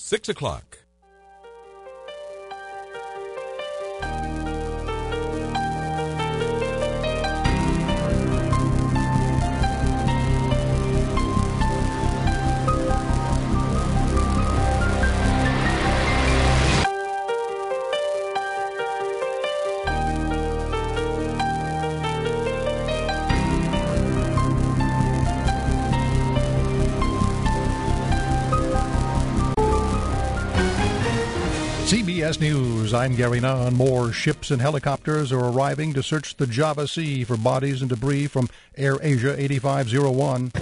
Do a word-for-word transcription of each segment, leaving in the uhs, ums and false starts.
six o'clock. C B S News, I'm Gary Nunn. More ships and helicopters are arriving to search the Java Sea for bodies and debris from Air Asia eighty-five oh one.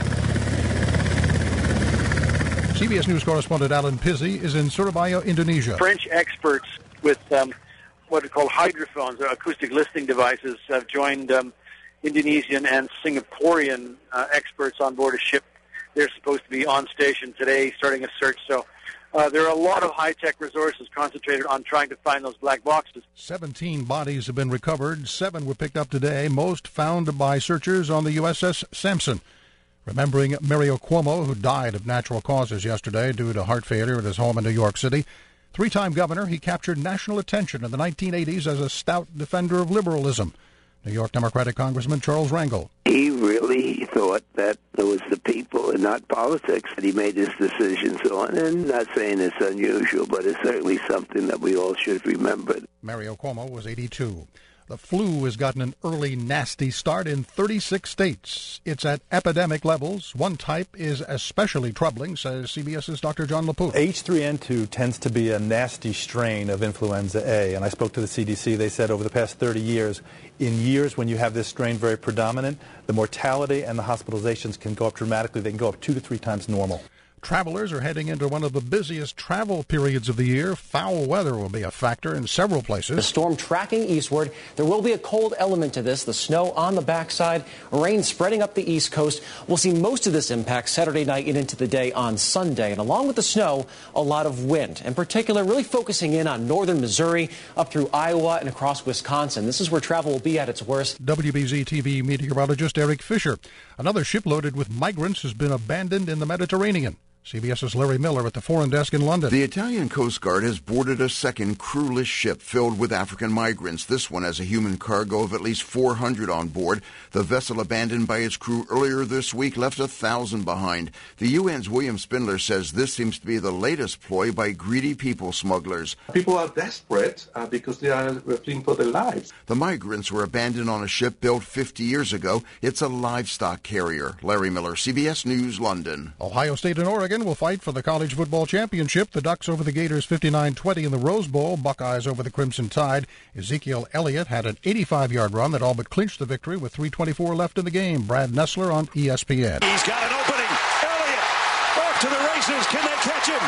C B S News correspondent Alan Pizzi is in Surabaya, Indonesia. French experts with um, what are called hydrophones, or acoustic listening devices, have joined um, Indonesian and Singaporean uh, experts on board a ship. They're supposed to be on station today, starting a search. So uh, there are a lot of high-tech resources concentrated on trying to find those black boxes. Seventeen bodies have been recovered. Seven were picked up today, most found by searchers on the U S S Samson. Remembering Mario Cuomo, who died of natural causes yesterday due to heart failure at his home in New York City. Three-time governor, he captured national attention in the nineteen eighties as a stout defender of liberalism. New York Democratic Congressman Charles Rangel. He really thought that it was the people and not politics that he made his decisions on. And not saying it's unusual, but it's certainly something that we all should remember. Mario Cuomo was eighty-two. The flu has gotten an early, nasty start in thirty-six states. It's at epidemic levels. One type is especially troubling, says CBS's Doctor John LaPouf. H three N two tends to be a nasty strain of influenza A, and I spoke to the C D C. They said over the past thirty years, in years when you have this strain very predominant, the mortality and the hospitalizations can go up dramatically. They can go up two to three times normal. Travelers are heading into one of the busiest travel periods of the year. Foul weather will be a factor in several places. The storm tracking eastward. There will be a cold element to this. The snow on the backside, rain spreading up the east coast. We'll see most of this impact Saturday night and into the day on Sunday. And along with the snow, a lot of wind. In particular, really focusing in on northern Missouri, up through Iowa and across Wisconsin. This is where travel will be at its worst. W B Z T V meteorologist Eric Fisher. Another ship loaded with migrants has been abandoned in the Mediterranean. CBS's Larry Miller at the foreign desk in London. The Italian Coast Guard has boarded a second crewless ship filled with African migrants. This one has a human cargo of at least four hundred on board. The vessel abandoned by its crew earlier this week left a thousand behind. The U N's William Spindler says this seems to be the latest ploy by greedy people smugglers. People are desperate uh, because they are fleeing for their lives. The migrants were abandoned on a ship built fifty years ago. It's a livestock carrier. Larry Miller, C B S News, London. Ohio State and Oregon will fight for the college football championship. The Ducks over the Gators fifty-nine twenty in the Rose Bowl. Buckeyes over the Crimson Tide. Ezekiel Elliott had an eighty-five-yard run that all but clinched the victory with three twenty-four left in the game. Brad Nessler on E S P N. He's got an opening. Elliott off to the races. Can they catch him?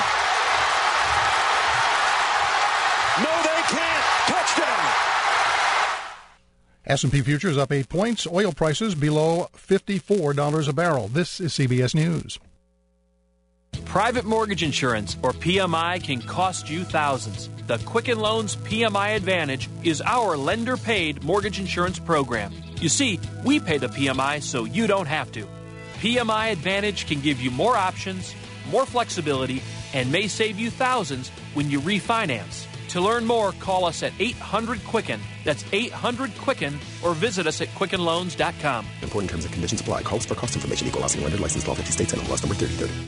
No, they can't. Touchdown. S and P futures up eight points. Oil prices below fifty-four dollars a barrel. This is C B S News. Private mortgage insurance, or P M I, can cost you thousands. The Quicken Loans P M I Advantage is our lender-paid mortgage insurance program. You see, we pay the P M I so you don't have to. P M I Advantage can give you more options, more flexibility, and may save you thousands when you refinance. To learn more, call us at eight hundred Quicken. That's eight hundred Quicken, or visit us at quicken loans dot com. Important terms and conditions apply. Calls for cost information. Equal housing lender. Licensed law fifty states and laws number thirty thirty.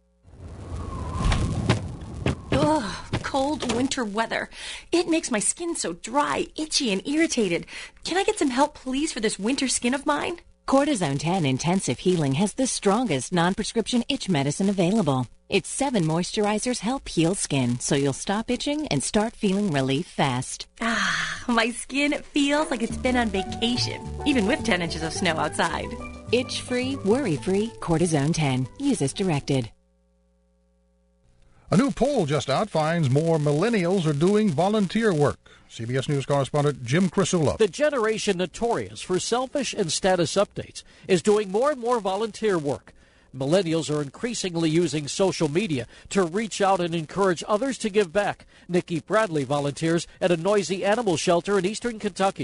Ugh, cold winter weather. It makes my skin so dry, itchy, and irritated. Can I get some help, please, for this winter skin of mine? Cortisone ten Intensive Healing has the strongest non-prescription itch medicine available. Its seven moisturizers help heal skin, so you'll stop itching and start feeling relief fast. Ah, my skin feels like it's been on vacation, even with ten inches of snow outside. Itch-free, worry-free, Cortisone ten. Use as directed. A new poll just out finds more millennials are doing volunteer work. C B S News correspondent Jim Crisula. The generation notorious for selfish and status updates is doing more and more volunteer work. Millennials are increasingly using social media to reach out and encourage others to give back. Nikki Bradley volunteers at a noisy animal shelter in eastern Kentucky. After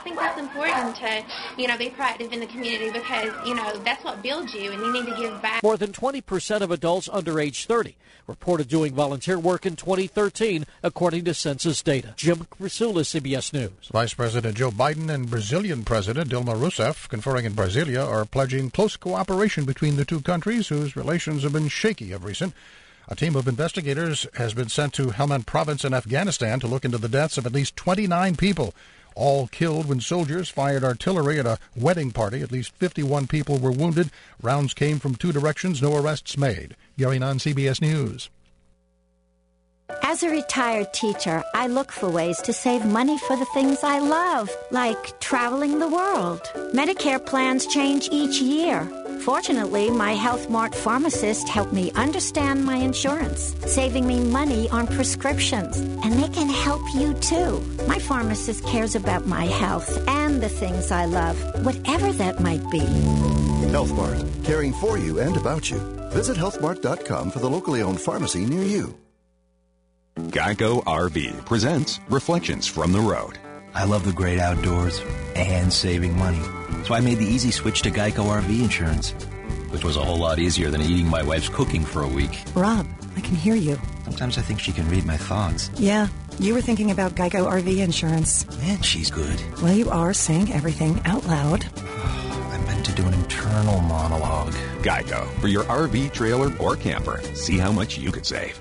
think that's important to, you know, be proactive in the community because, you know, that's what builds you, and you need to give back. More than twenty percent of adults under age thirty reported doing volunteer work in twenty thirteen, according to census data. Jim Krasula, C B S News. Vice President Joe Biden and Brazilian President Dilma Rousseff, conferring in Brasilia, are pledging close cooperation between the two countries, whose relations have been shaky of recent. A team of investigators has been sent to Helmand Province in Afghanistan to look into the deaths of at least twenty-nine people, all killed when soldiers fired artillery at a wedding party. At least fifty-one people were wounded. Rounds came from two directions, no arrests made. Gary Nunn, C B S News. As a retired teacher, I look for ways to save money for the things I love, like traveling the world. Medicare plans change each year. Fortunately, my Health Mart pharmacist helped me understand my insurance, saving me money on prescriptions. And they can help you, too. My pharmacist cares about my health and the things I love, whatever that might be. Health Mart, caring for you and about you. Visit health mart dot com for the locally owned pharmacy near you. Geico R V presents Reflections from the Road. I love the great outdoors and saving money. So I made the easy switch to Geico R V insurance, which was a whole lot easier than eating my wife's cooking for a week. Rob, I can hear you. Sometimes I think she can read my thoughts. Yeah, you were thinking about Geico R V insurance. Man, she's good. Well, you are saying everything out loud. I meant to do an internal monologue. Geico, for your R V, trailer, or camper. See how much you could save.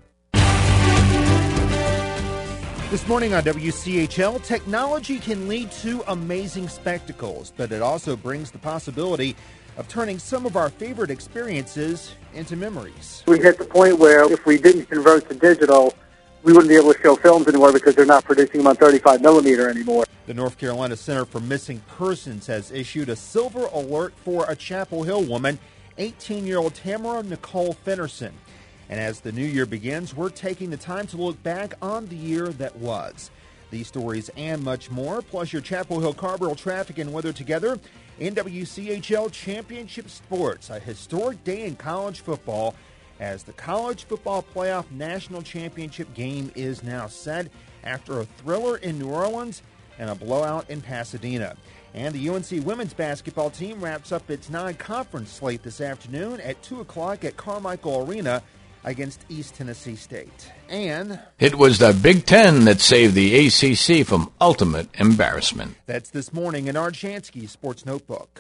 This morning on W C H L, technology can lead to amazing spectacles, but it also brings the possibility of turning some of our favorite experiences into memories. We hit the point where if we didn't convert to digital, we wouldn't be able to show films anymore because they're not producing them on thirty-five millimeter anymore. The North Carolina Center for Missing Persons has issued a silver alert for a Chapel Hill woman, eighteen-year-old Tamara Nicole Fennerson. And as the new year begins, we're taking the time to look back on the year that was. These stories and much more, plus your Chapel Hill Carbarrel traffic and weather together in W C H L Championship Sports, a historic day in college football as the College Football Playoff National Championship game is now set after a thriller in New Orleans and a blowout in Pasadena. And the U N C women's basketball team wraps up its non-conference slate this afternoon at two o'clock at Carmichael Arena against East Tennessee State. And it was the Big Ten that saved the A C C from ultimate embarrassment. That's this morning in Art Shansky's Sports Notebook.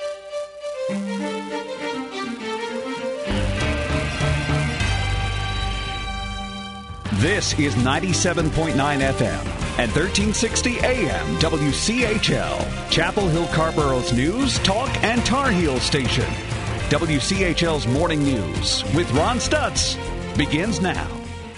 This is ninety-seven point nine F M and thirteen sixty A M W C H L, Chapel Hill Carborough's news, talk, and Tar Heel station. W C H L's Morning News with Ron Stutz begins now.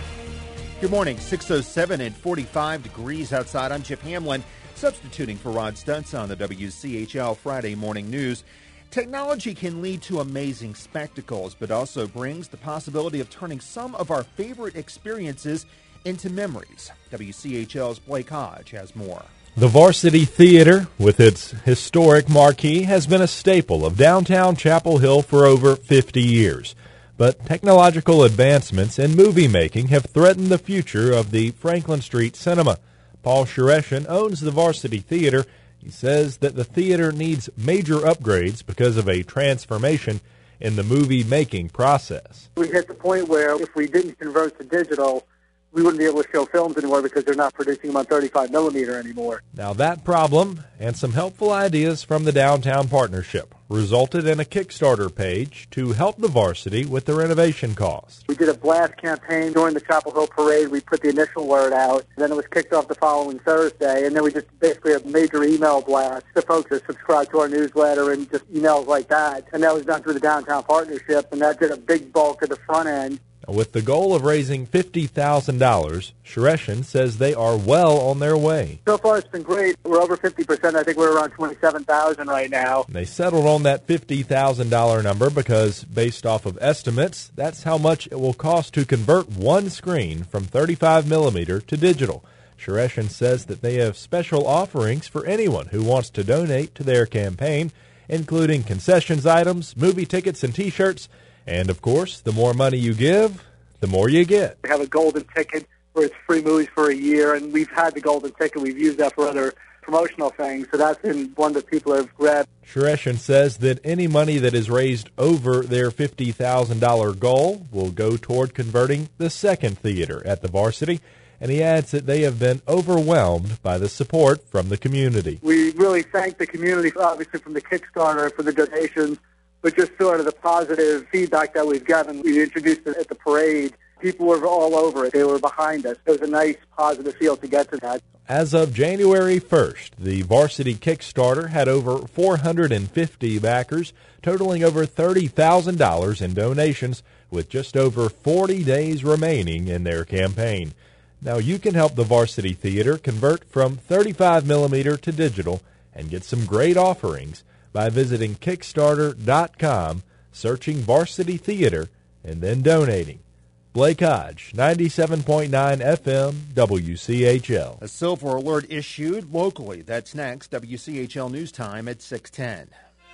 Good morning, six oh seven and forty-five degrees outside. I'm Chip Hamlin, substituting for Ron Stutz on the W C H L Friday Morning News. Technology can lead to amazing spectacles, but also brings the possibility of turning some of our favorite experiences into memories. W C H L's Blake Hodge has more. The Varsity Theater, with its historic marquee, has been a staple of downtown Chapel Hill for over fifty years. But technological advancements in movie making have threatened the future of the Franklin Street Cinema. Paul Shureshan owns the Varsity Theater. He says that the theater needs major upgrades because of a transformation in the movie-making process. We hit the point where if we didn't convert to digital, we wouldn't be able to show films anymore because they're not producing them on thirty-five millimeter anymore. Now that problem and some helpful ideas from the Downtown Partnership resulted in a Kickstarter page to help the Varsity with the renovation cost. We did a blast campaign during the Chapel Hill Parade. We put the initial word out, and then it was kicked off the following Thursday, and then we just basically a major email blast to folks that subscribe to our newsletter and just emails like that. And that was done through the Downtown Partnership, and that did a big bulk of the front end. With the goal of raising fifty thousand dollars, Shureshan says they are well on their way. So far, it's been great. We're over fifty percent. I think we're around twenty-seven thousand right now. They settled on that fifty thousand dollars number because, based off of estimates, that's how much it will cost to convert one screen from thirty-five millimeter to digital. Shureshan says that they have special offerings for anyone who wants to donate to their campaign, including concessions items, movie tickets, and T-shirts. And, of course, the more money you give, the more you get. We have a golden ticket where it's free movies for a year, and we've had the golden ticket. We've used that for other promotional things, so that's been one that people have grabbed. Suresh says that any money that is raised over their fifty thousand dollars goal will go toward converting the second theater at the Varsity, and he adds that they have been overwhelmed by the support from the community. We really thank the community, obviously, from the Kickstarter for the donations, but just sort of the positive feedback that we've gotten. We introduced it at the parade. People were all over it. They were behind us. It was a nice, positive feel to get to that. As of January first, the Varsity Kickstarter had over four hundred fifty backers, totaling over thirty thousand dollars in donations, with just over forty days remaining in their campaign. Now you can help the Varsity Theater convert from thirty-five millimeter to digital and get some great offerings by visiting Kickstarter dot com, searching Varsity Theater, and then donating. Blake Hodge, ninety-seven point nine F M, W C H L. A silver alert issued locally. That's next. W C H L News Time at six ten.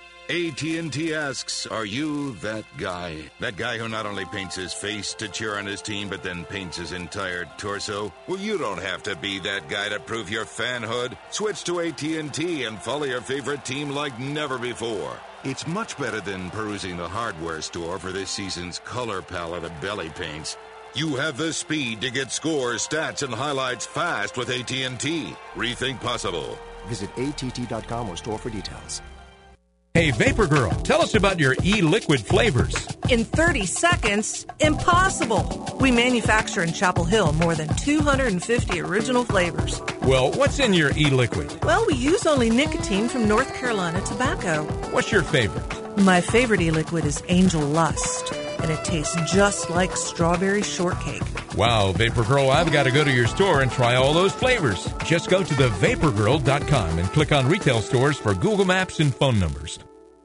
A T and T asks, are you that guy? That guy who not only paints his face to cheer on his team, but then paints his entire torso? Well, you don't have to be that guy to prove your fanhood. Switch to A T and T and follow your favorite team like never before. It's much better than perusing the hardware store for this season's color palette of belly paints. You have the speed to get scores, stats, and highlights fast with A T and T. Rethink possible. Visit A T T dot com or store for details. Hey, Vapor Girl, tell us about your e-liquid flavors. In thirty seconds, impossible. We manufacture in Chapel Hill more than two hundred fifty original flavors. Well, what's in your e-liquid? Well, we use only nicotine from North Carolina tobacco. What's your favorite? My favorite e-liquid is Angel Lust, and it tastes just like strawberry shortcake. Wow, Vapor Girl, I've got to go to your store and try all those flavors. Just go to the vapor girl dot com and click on retail stores for Google Maps and phone numbers.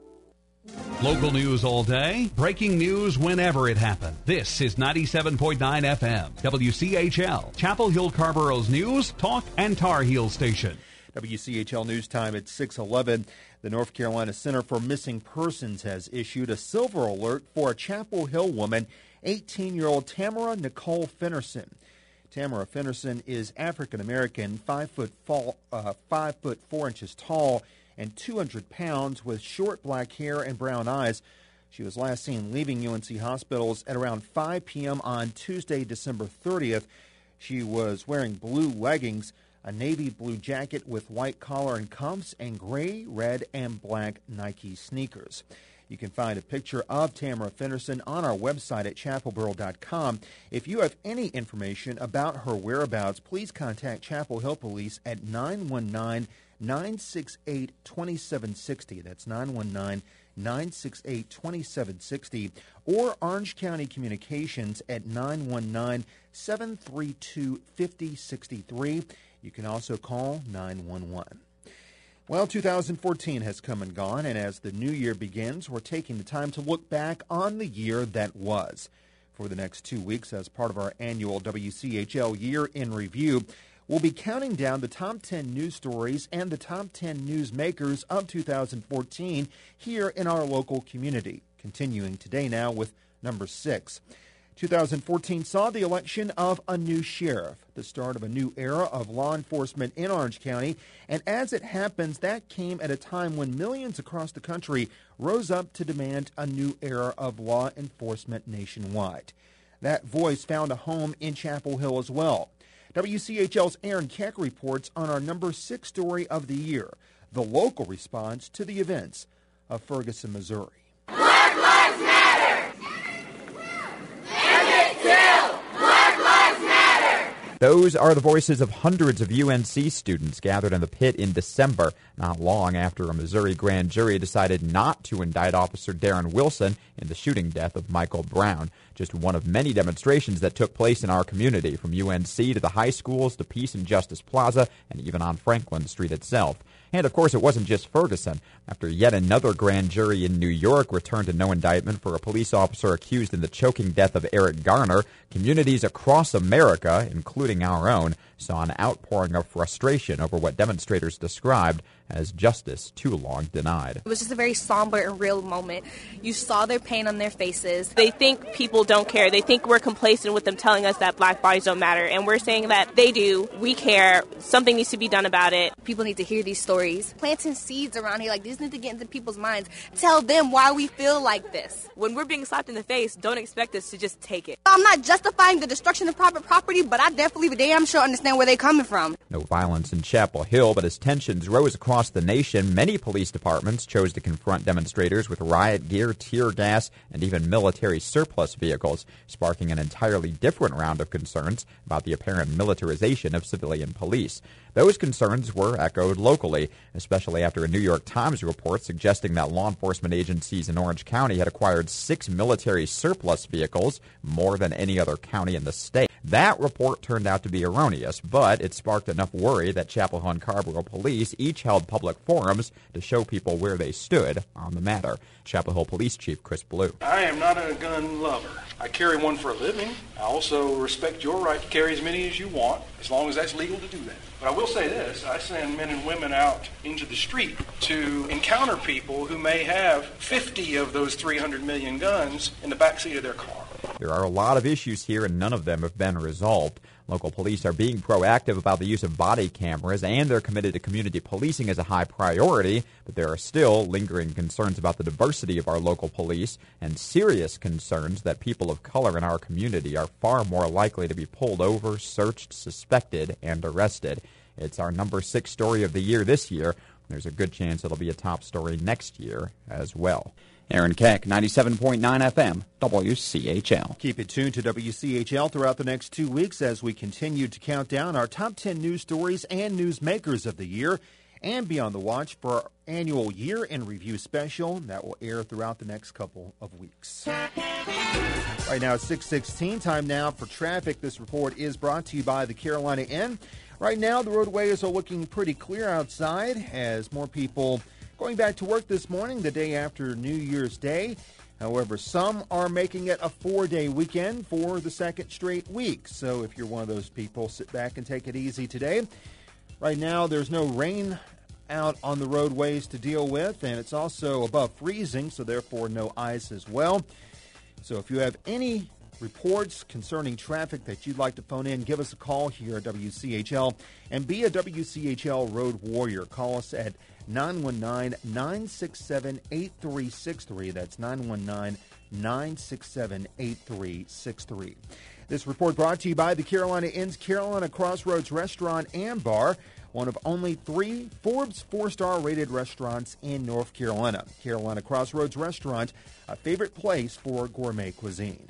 Local news all day, breaking news whenever it happened. This is ninety-seven point nine F M, W C H L, Chapel Hill Carborough's news, talk, and Tar Heel station. W C H L News Time at six eleven. The North Carolina Center for Missing Persons has issued a silver alert for a Chapel Hill woman, eighteen-year-old Tamara Nicole Finnerson. Tamara Finnerson is African-American, five foot, fall, uh, five foot four inches tall, and two hundred pounds, with short black hair and brown eyes. She was last seen leaving U N C hospitals at around five p.m. on Tuesday, December thirtieth. She was wearing blue leggings, a navy blue jacket with white collar and cuffs, and gray, red, and black Nike sneakers. You can find a picture of Tamara Finnerson on our website at chapel borough dot com. If you have any information about her whereabouts, please contact Chapel Hill Police at nine one nine, nine six eight, two seven six zero. That's nine one nine, nine six eight, two seven six zero. Or Orange County Communications at nine one nine, seven three two, five zero six three. You can also call nine one one. Well, two thousand fourteen has come and gone, and as the new year begins, we're taking the time to look back on the year that was. For the next two weeks, as part of our annual W C H L Year in Review, we'll be counting down the top ten news stories and the top ten news makers of two thousand fourteen here in our local community. Continuing today now with number six. two thousand fourteen saw the election of a new sheriff, the start of a new era of law enforcement in Orange County, and as it happens, that came at a time when millions across the country rose up to demand a new era of law enforcement nationwide. That voice found a home in Chapel Hill as well. W C H L's Aaron Keck reports on our number six story of the year, the local response to the events of Ferguson, Missouri. Black Lives Matter! Black Lives Matter! Those are the voices of hundreds of U N C students gathered in the pit in December, not long after a Missouri grand jury decided not to indict Officer Darren Wilson in the shooting death of Michael Brown. Just one of many demonstrations that took place in our community, from U N C to the high schools to Peace and Justice Plaza and even on Franklin Street itself. And, of course, it wasn't just Ferguson. After yet another grand jury in New York returned to no indictment for a police officer accused in the choking death of Eric Garner, communities across America, including including our own, saw an outpouring of frustration over what demonstrators described as justice too long denied. It was just a very somber and real moment. You saw their pain on their faces. They think people don't care. They think we're complacent with them telling us that black bodies don't matter. And we're saying that they do. We care. Something needs to be done about it. People need to hear these stories. Planting seeds around here, like these need to get into people's minds. Tell them why we feel like this. When we're being slapped in the face, don't expect us to just take it. I'm not justifying the destruction of private property, but I definitely damn sure understand where they're coming from. No violence in Chapel Hill, but as tensions rose across the nation, many police departments chose to confront demonstrators with riot gear, tear gas, and even military surplus vehicles, sparking an entirely different round of concerns about the apparent militarization of civilian police. Those concerns were echoed locally, especially after a New York Times report suggesting that law enforcement agencies in Orange County had acquired six military surplus vehicles, more than any other county in the state. That report turned out to be erroneous, but it sparked enough worry that Chapel Hill and Carrboro police each held public forums to show people where they stood on the matter. Chapel Hill Police Chief Chris Blue. I am not a gun lover. I carry one for a living. I also respect your right to carry as many as you want, as long as that's legal to do that. But I will say this, I send men and women out into the street to encounter people who may have fifty of those three hundred million guns in the backseat of their car. There are a lot of issues here, and none of them have been resolved. Local police are being proactive about the use of body cameras, and they're committed to community policing as a high priority, but there are still lingering concerns about the diversity of our local police and serious concerns that people of color in our community are far more likely to be pulled over, searched, suspected, and arrested. It's our number six story of the year this year. There's a good chance it'll be a top story next year as well. Aaron Keck, ninety-seven point nine F M, W C H L. Keep it tuned to W C H L throughout the next two weeks as we continue to count down our top ten news stories and newsmakers of the year, and be on the watch for our annual Year in Review special that will air throughout the next couple of weeks. Right now it's six sixteen, time now for traffic. This report is brought to you by the Carolina Inn. Right now the roadways are looking pretty clear outside as more people going back to work this morning, the day after New Year's Day. However, some are making it a four-day weekend for the second straight week. So if you're one of those people, sit back and take it easy today. Right now, there's no rain out on the roadways to deal with, and it's also above freezing, so therefore no ice as well. So if you have any reports concerning traffic that you'd like to phone in, give us a call here at W C H L and be a W C H L Road Warrior. Call us at nine one nine, nine six seven, eight three six three. That's nine one nine, nine six seven, eight three six three. This report brought to you by the Carolina Inn's Carolina Crossroads Restaurant and Bar, one of only three Forbes four-star rated restaurants in North Carolina. Carolina Crossroads Restaurant, a favorite place for gourmet cuisine.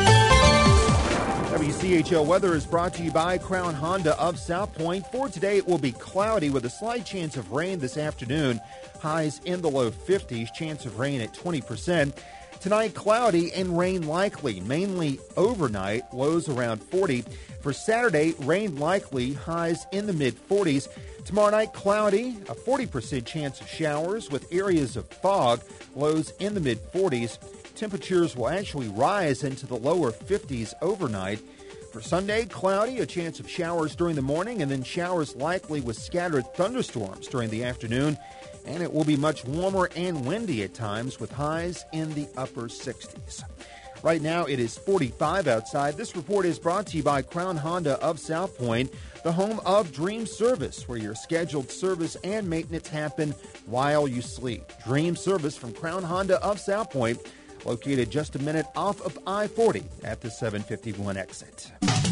W C H L weather is brought to you by Crown Honda of South Point. For today, it will be cloudy with a slight chance of rain this afternoon. Highs in the low fifties, chance of rain at twenty percent. Tonight, cloudy and rain likely, mainly overnight, lows around forty. For Saturday, rain likely, highs in the mid-forties. Tomorrow night, cloudy, a forty percent chance of showers with areas of fog, lows in the mid-forties. Temperatures will actually rise into the lower fifties overnight. For Sunday, cloudy, a chance of showers during the morning, and then showers likely with scattered thunderstorms during the afternoon. And it will be much warmer and windy at times with highs in the upper sixties. Right now, it is forty-five outside. This report is brought to you by Crown Honda of South Point, the home of Dream Service, where your scheduled service and maintenance happen while you sleep. Dream Service from Crown Honda of South Point, located just a minute off of I forty at the seven fifty-one exit.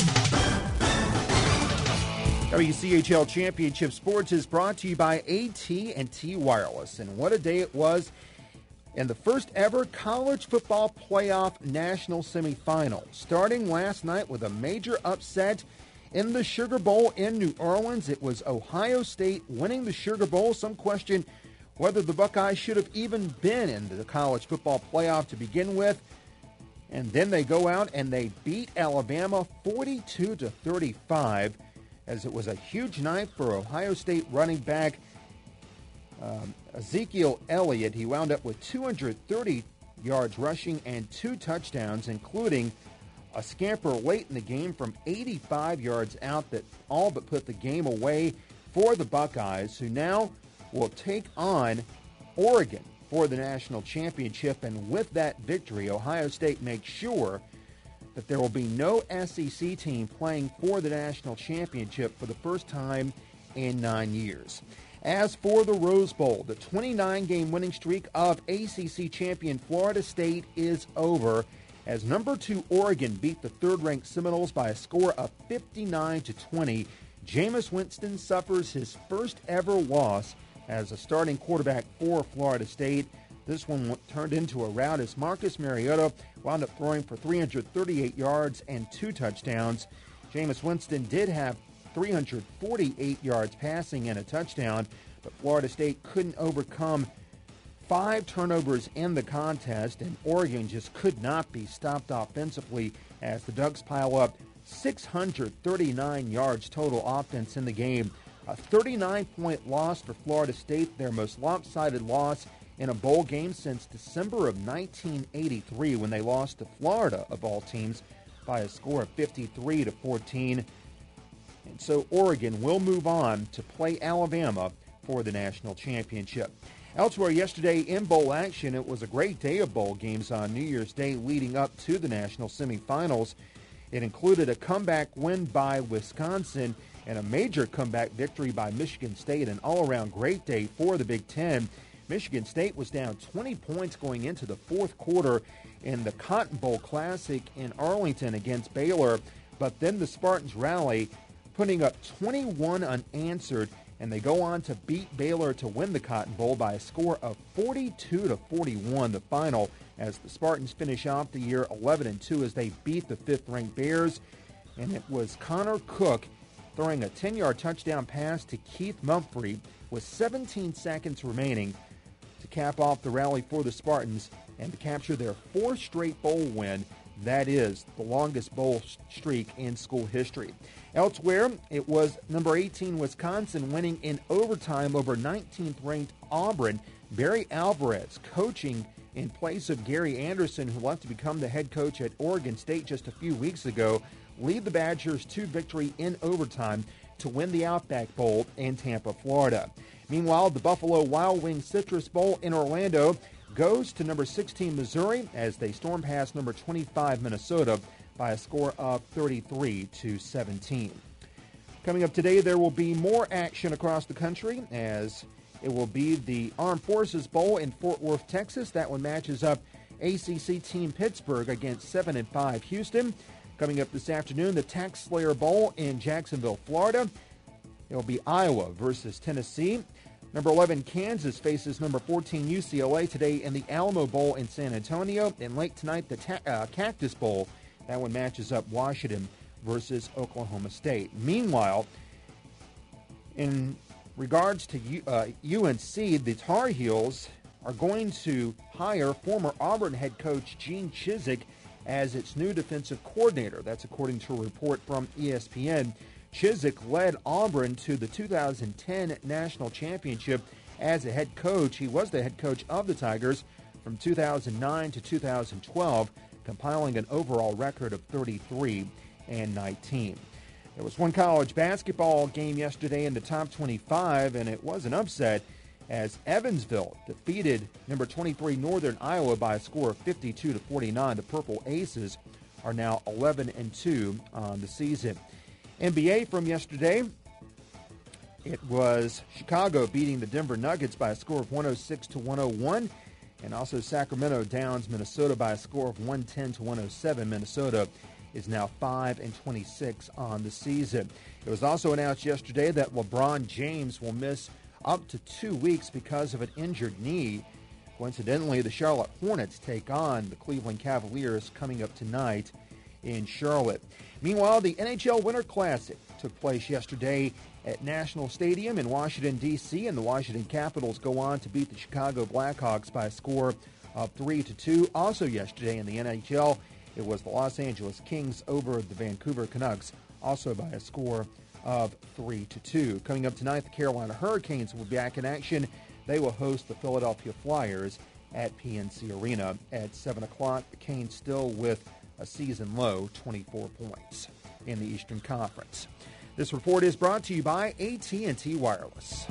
W C H L Championship Sports is brought to you by A T and T Wireless. And what a day it was in the first ever college football playoff national semifinal, starting last night with a major upset in the Sugar Bowl in New Orleans. It was Ohio State winning the Sugar Bowl. Some question whether the Buckeyes should have even been in the college football playoff to begin with. And then they go out and they beat Alabama forty-two to thirty-five, as it was a huge night for Ohio State running back um, Ezekiel Elliott. He wound up with two hundred thirty yards rushing and two touchdowns, including a scamper late in the game from eighty-five yards out that all but put the game away for the Buckeyes, who now will take on Oregon for the national championship. And with that victory, Ohio State makes sure that there will be no S E C team playing for the national championship for the first time in nine years. As for the Rose Bowl, the twenty-nine game winning streak of A C C champion Florida State is over, as number two Oregon beat the third-ranked Seminoles by a score of fifty-nine to twenty. Jameis Winston suffers his first ever loss as a starting quarterback for Florida State. This one turned into a rout as Marcus Mariota wound up throwing for three hundred thirty-eight yards and two touchdowns. Jameis Winston did have three hundred forty-eight yards passing and a touchdown, but Florida State couldn't overcome five turnovers in the contest, and Oregon just could not be stopped offensively as the Ducks pile up six hundred thirty-nine yards total offense in the game. A thirty-nine point loss for Florida State, their most lopsided loss in a bowl game since December of nineteen eighty-three, when they lost to Florida, of all teams, by a score of fifty-three to fourteen. And so Oregon will move on to play Alabama for the national championship. Elsewhere yesterday in bowl action, it was a great day of bowl games on New Year's Day leading up to the national semifinals. It included a comeback win by Wisconsin and a major comeback victory by Michigan State, an all-around great day for the Big Ten. Michigan State was down twenty points going into the fourth quarter in the Cotton Bowl Classic in Arlington against Baylor, but then the Spartans rally, putting up twenty-one unanswered, and they go on to beat Baylor to win the Cotton Bowl by a score of forty-two to forty-one, the final, as the Spartans finish off the year eleven and two as they beat the fifth-ranked Bears. And it was Connor Cook throwing a ten-yard touchdown pass to Keith Mumphrey with seventeen seconds remaining to cap off the rally for the Spartans and to capture their fourth straight bowl win. That is the longest bowl streak in school history. Elsewhere, it was number eighteen Wisconsin winning in overtime over nineteenth-ranked Auburn. Barry Alvarez coaching in place of Gary Anderson, who left to become the head coach at Oregon State just a few weeks ago, lead the Badgers to victory in overtime to win the Outback Bowl in Tampa, Florida. Meanwhile, the Buffalo Wild Wings Citrus Bowl in Orlando goes to number sixteen Missouri as they storm past number twenty-five Minnesota by a score of thirty-three to seventeen. Coming up today, there will be more action across the country as it will be the Armed Forces Bowl in Fort Worth, Texas. That one matches up A C C team Pittsburgh against seven and five Houston. Coming up this afternoon, the Tax Slayer Bowl in Jacksonville, Florida. It will be Iowa versus Tennessee. Number eleven, Kansas faces number fourteen, U C L A today in the Alamo Bowl in San Antonio. And late tonight, the ta- uh, Cactus Bowl. That one matches up Washington versus Oklahoma State. Meanwhile, in regards to U- uh, U N C, the Tar Heels are going to hire former Auburn head coach Gene Chizik as its new defensive coordinator. That's according to a report from E S P N. Chizik led Auburn to the two thousand ten national championship as a head coach. He was the head coach of the Tigers from two thousand nine to two thousand twelve, compiling an overall record of thirty-three and nineteen. There was one college basketball game yesterday in the top twenty-five, and it was an upset as Evansville defeated number twenty-three Northern Iowa by a score of fifty-two to forty-nine. The Purple Aces are now eleven and two on the season. N B A from yesterday, it was Chicago beating the Denver Nuggets by a score of one oh six to one oh one, and also Sacramento downs Minnesota by a score of one ten to one oh seven. Minnesota is now five and twenty-six on the season. It was also announced yesterday that LeBron James will miss up to two weeks because of an injured knee. Coincidentally, the Charlotte Hornets take on the Cleveland Cavaliers coming up tonight in Charlotte. Meanwhile, the N H L Winter Classic took place yesterday at National Stadium in Washington, D C, and the Washington Capitals go on to beat the Chicago Blackhawks by a score of three to two. Also yesterday in the N H L, it was the Los Angeles Kings over the Vancouver Canucks, also by a score of three to two. Coming up tonight, the Carolina Hurricanes will be back in action. They will host the Philadelphia Flyers at P N C Arena at seven o'clock. The Canes still with a season low twenty-four points in the Eastern Conference. This report is brought to you by A T and T Wireless.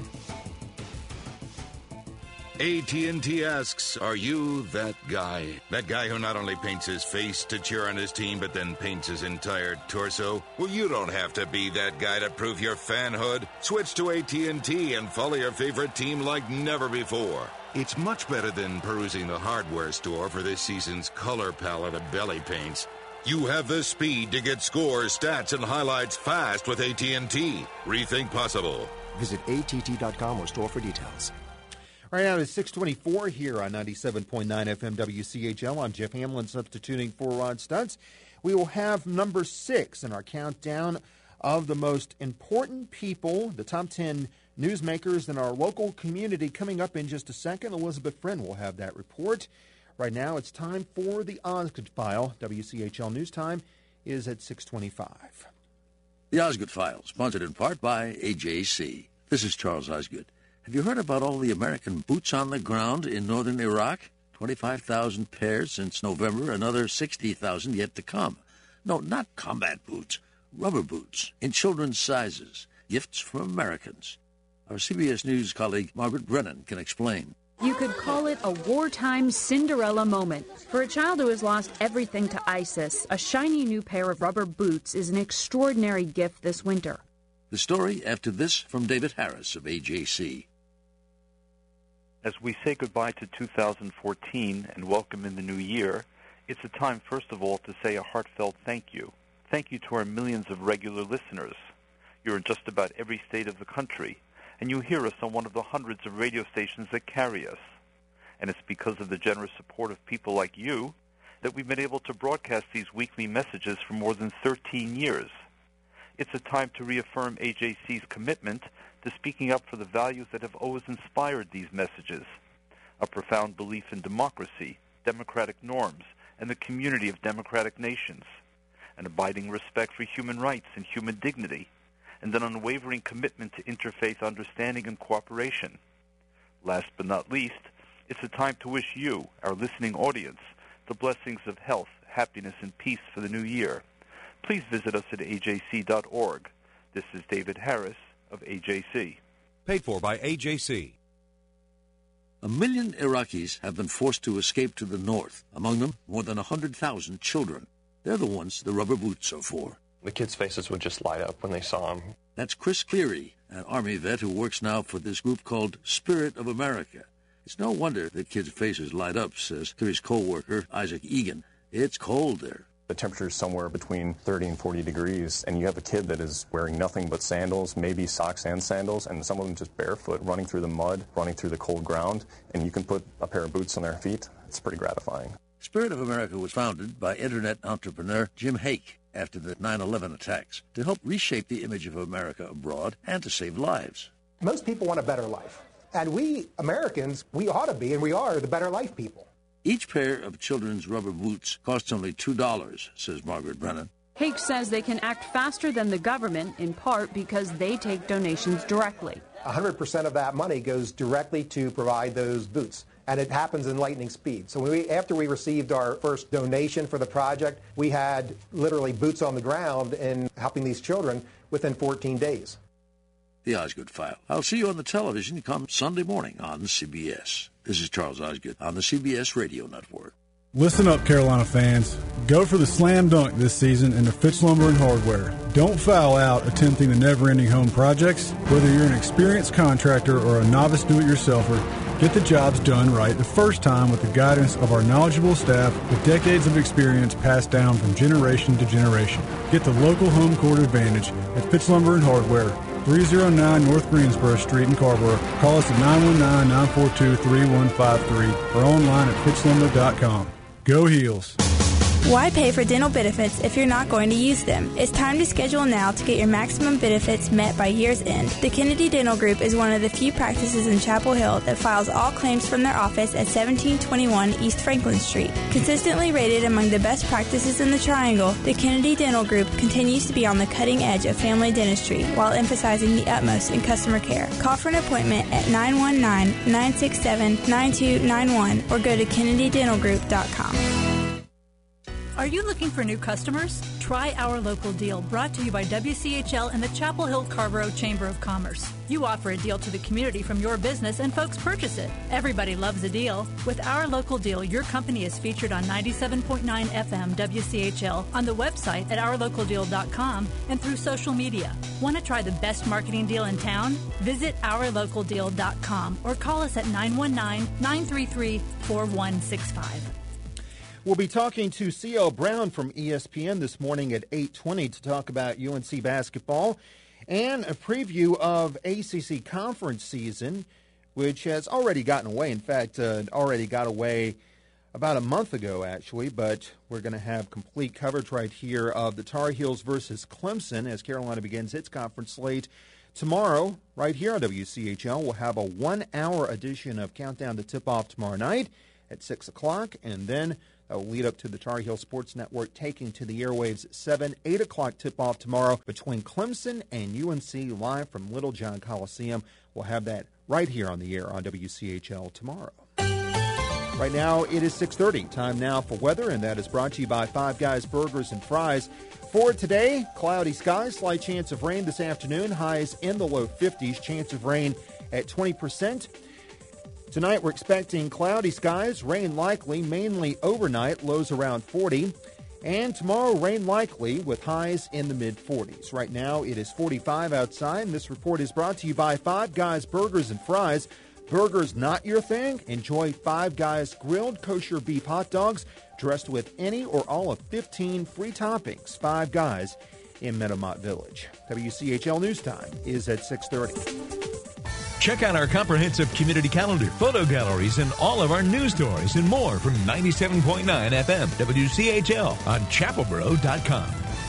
A T and T asks, are you that guy? That guy who not only paints his face to cheer on his team, but then paints his entire torso? Well, you don't have to be that guy to prove your fanhood. Switch to A T and T and follow your favorite team like never before. It's much better than perusing the hardware store for this season's color palette of belly paints. You have the speed to get scores, stats, and highlights fast with A T and T. Rethink possible. Visit A T T dot com or store for details. Right now it's six twenty-four here on ninety-seven point nine F M W C H L. I'm Jeff Hamlin, substituting for Ron Stuntz. We will have number six in our countdown of the most important people, the top ten newsmakers in our local community, coming up in just a second. Elizabeth Friend will have that report. Right now it's time for the Osgood File. W C H L News Time is at six twenty-five. The Osgood File, sponsored in part by A J C. This is Charles Osgood. Have you heard about all the American boots on the ground in northern Iraq? twenty-five thousand pairs since November, another sixty thousand yet to come. No, not combat boots, rubber boots in children's sizes, gifts from Americans. Our C B S News colleague Margaret Brennan can explain. You could call it a wartime Cinderella moment. For a child who has lost everything to ISIS, a shiny new pair of rubber boots is an extraordinary gift this winter. The story after this from David Harris of A J C. As we say goodbye to two thousand fourteen and welcome in the new year, it's a time, first of all, to say a heartfelt thank you. Thank you to our millions of regular listeners. You're in just about every state of the country, and you hear us on one of the hundreds of radio stations that carry us. And it's because of the generous support of people like you that we've been able to broadcast these weekly messages for more than thirteen years. It's a time to reaffirm A J C's commitment to speaking up for the values that have always inspired these messages: a profound belief in democracy, democratic norms, and the community of democratic nations, an abiding respect for human rights and human dignity, and an unwavering commitment to interfaith understanding and cooperation. Last but not least, it's a time to wish you, our listening audience, the blessings of health, happiness, and peace for the new year. Please visit us at A J C dot org. This is David Harris of A J C. Paid for by A J C. A million Iraqis have been forced to escape to the north. Among them, more than one hundred thousand children. They're the ones the rubber boots are for. The kids' faces would just light up when they saw them. That's Chris Cleary, an Army vet who works now for this group called Spirit of America. It's no wonder that kids' faces light up, says Cleary's co-worker, Isaac Egan. It's cold there. The temperature is somewhere between thirty and forty degrees, and you have a kid that is wearing nothing but sandals, maybe socks and sandals, and some of them just barefoot, running through the mud, running through the cold ground, and you can put a pair of boots on their feet. It's pretty gratifying. Spirit of America was founded by Internet entrepreneur Jim Hake after the nine eleven attacks to help reshape the image of America abroad and to save lives. Most people want a better life, and we Americans, we ought to be, and we are, the better life people. Each pair of children's rubber boots costs only two dollars, says Margaret Brennan. Hake says they can act faster than the government, in part because they take donations directly. one hundred percent of that money goes directly to provide those boots, and it happens in lightning speed. So when we, after we received our first donation for the project, we had literally boots on the ground and helping these children within fourteen days. The Osgood File. I'll see you on the television come Sunday morning on C B S. This is Charles Osgood on the C B S Radio Network. Listen up, Carolina fans. Go for the slam dunk this season into Fitch Lumber and Hardware. Don't foul out attempting the never-ending home projects. Whether you're an experienced contractor or a novice do-it-yourselfer, get the jobs done right the first time with the guidance of our knowledgeable staff with decades of experience passed down from generation to generation. Get the local home court advantage at Fitch Lumber and Hardware, three oh nine North Greensboro Street in Carrboro. Call us at nine one nine, nine four two, three one five three or online at fitch lumber dot com. Go Heels. Why pay for dental benefits if you're not going to use them? It's time to schedule now to get your maximum benefits met by year's end. The Kennedy Dental Group is one of the few practices in Chapel Hill that files all claims from their office at seventeen twenty-one East Franklin Street. Consistently rated among the best practices in the Triangle, the Kennedy Dental Group continues to be on the cutting edge of family dentistry while emphasizing the utmost in customer care. Call for an appointment at nine one nine, nine six seven, nine two nine one or go to kennedy dental group dot com. Are you looking for new customers? Try Our Local Deal, brought to you by W C H L and the Chapel Hill Carrboro Chamber of Commerce. You offer a deal to the community from your business and folks purchase it. Everybody loves a deal. With Our Local Deal, your company is featured on ninety-seven point nine F M W C H L, on the website at our local deal dot com, and through social media. Want to try the best marketing deal in town? Visit our local deal dot com or call us at nine one nine, nine three three, four one six five. We'll be talking to C L Brown from E S P N this morning at eight twenty to talk about U N C basketball and a preview of A C C conference season, which has already gotten away. In fact, uh, already got away about a month ago, actually, but we're going to have complete coverage right here of the Tar Heels versus Clemson as Carolina begins its conference slate tomorrow. Right here on W C H L, we'll have a one-hour edition of Countdown to Tip-Off tomorrow night at six o'clock, and then that will lead up to the Tar Heel Sports Network taking to the airwaves at seven, eight o'clock tip-off tomorrow between Clemson and U N C live from Little John Coliseum. We'll have that right here on the air on W C H L tomorrow. Right now, it is six thirty. Time now for weather, and that is brought to you by Five Guys Burgers and Fries. For today, cloudy skies, slight chance of rain this afternoon, highs in the low fifties, chance of rain at twenty percent. Tonight, we're expecting cloudy skies, rain likely, mainly overnight, lows around forty. And tomorrow, rain likely with highs in the mid forties. Right now, it is forty-five outside, and this report is brought to you by Five Guys Burgers and Fries. Burgers not your thing? Enjoy Five Guys grilled kosher beef hot dogs dressed with any or all of fifteen free toppings. Five Guys in Meadowmont Village. W C H L News Time is at six thirty. Check out our comprehensive community calendar, photo galleries, and all of our news stories and more from ninety-seven point nine F M W C H L on chapel boro dot com.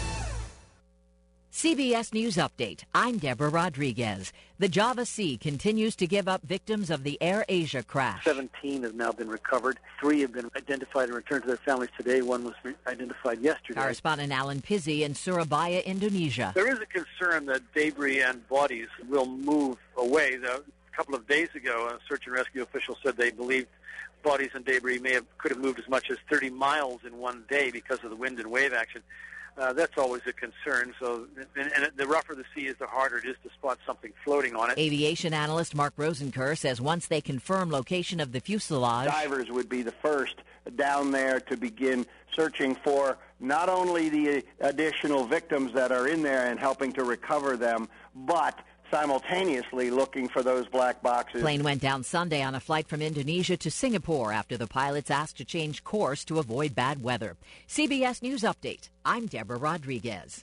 C B S News Update. I'm Deborah Rodriguez. The Java Sea continues to give up victims of the Air Asia crash. seventeen have now been recovered. Three have been identified and returned to their families today. One was re- identified yesterday. Correspondent Alan Pizzi in Surabaya, Indonesia. There is a concern that debris and bodies will move away. The, a couple of days ago, a search and rescue official said they believed bodies and debris may have could have moved as much as thirty miles in one day because of the wind and wave action. Uh, that's always a concern. So, and, and the rougher the sea is, the harder it is to spot something floating on it. Aviation analyst Mark Rosenker says once they confirm location of the fuselage, divers would be the first down there to begin searching for not only the additional victims that are in there and helping to recover them, but simultaneously looking for those black boxes. Plane went down Sunday on a flight from Indonesia to Singapore after the pilots asked to change course to avoid bad weather. C B S News Update. I'm Deborah Rodriguez.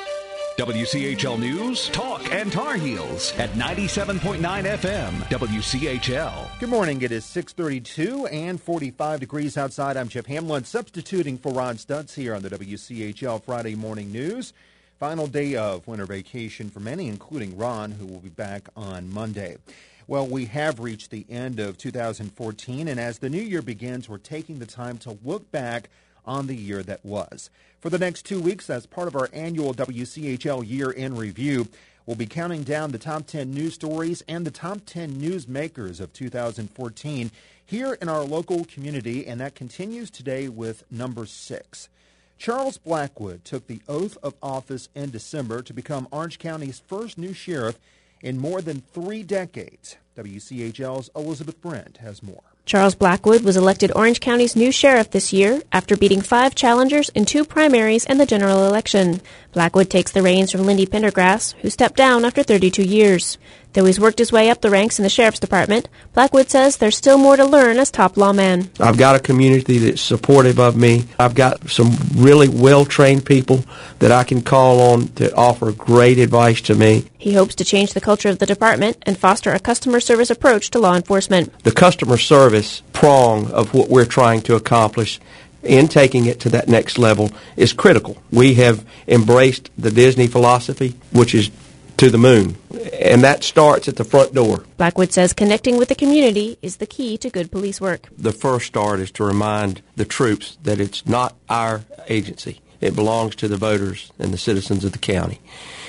W C H L News, Talk, and Tar Heels at ninety-seven point nine F M W C H L. Good morning. It is six thirty-two and forty-five degrees outside. I'm Jeff Hamlin, substituting for Ron Stutz here on the W C H L Friday Morning News. Final day of winter vacation for many, including Ron, who will be back on Monday. Well, we have reached the end of two thousand fourteen, and as the new year begins, we're taking the time to look back on the year that was. For the next two weeks, as part of our annual W C H L Year in Review, we'll be counting down the top ten news stories and the top ten news makers of two thousand fourteen here in our local community, and that continues today with number six. Charles Blackwood took the oath of office in December to become Orange County's first new sheriff in more than three decades. W C H L's Elizabeth Brent has more. Charles Blackwood was elected Orange County's new sheriff this year after beating five challengers in two primaries and the general election. Blackwood takes the reins from Lindy Pendergrass, who stepped down after thirty-two years. Though he's worked his way up the ranks in the sheriff's department, Blackwood says there's still more to learn as top lawman. I've got a community that's supportive of me. I've got some really well-trained people that I can call on to offer great advice to me. He hopes to change the culture of the department and foster a customer service approach to law enforcement. The customer service prong of what we're trying to accomplish in taking it to that next level is critical. We have embraced the Disney philosophy, which is to the moon, and that starts at the front door. Blackwood says connecting with the community is the key to good police work. The first start is to remind the troops that it's not our agency. It belongs to the voters and the citizens of the county.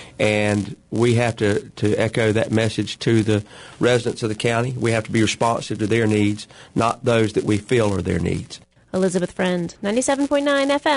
And we have to, to echo that message to the residents of the county. We have to be responsive to their needs, not those that we feel are their needs. Elizabeth Friend, ninety-seven point nine F M,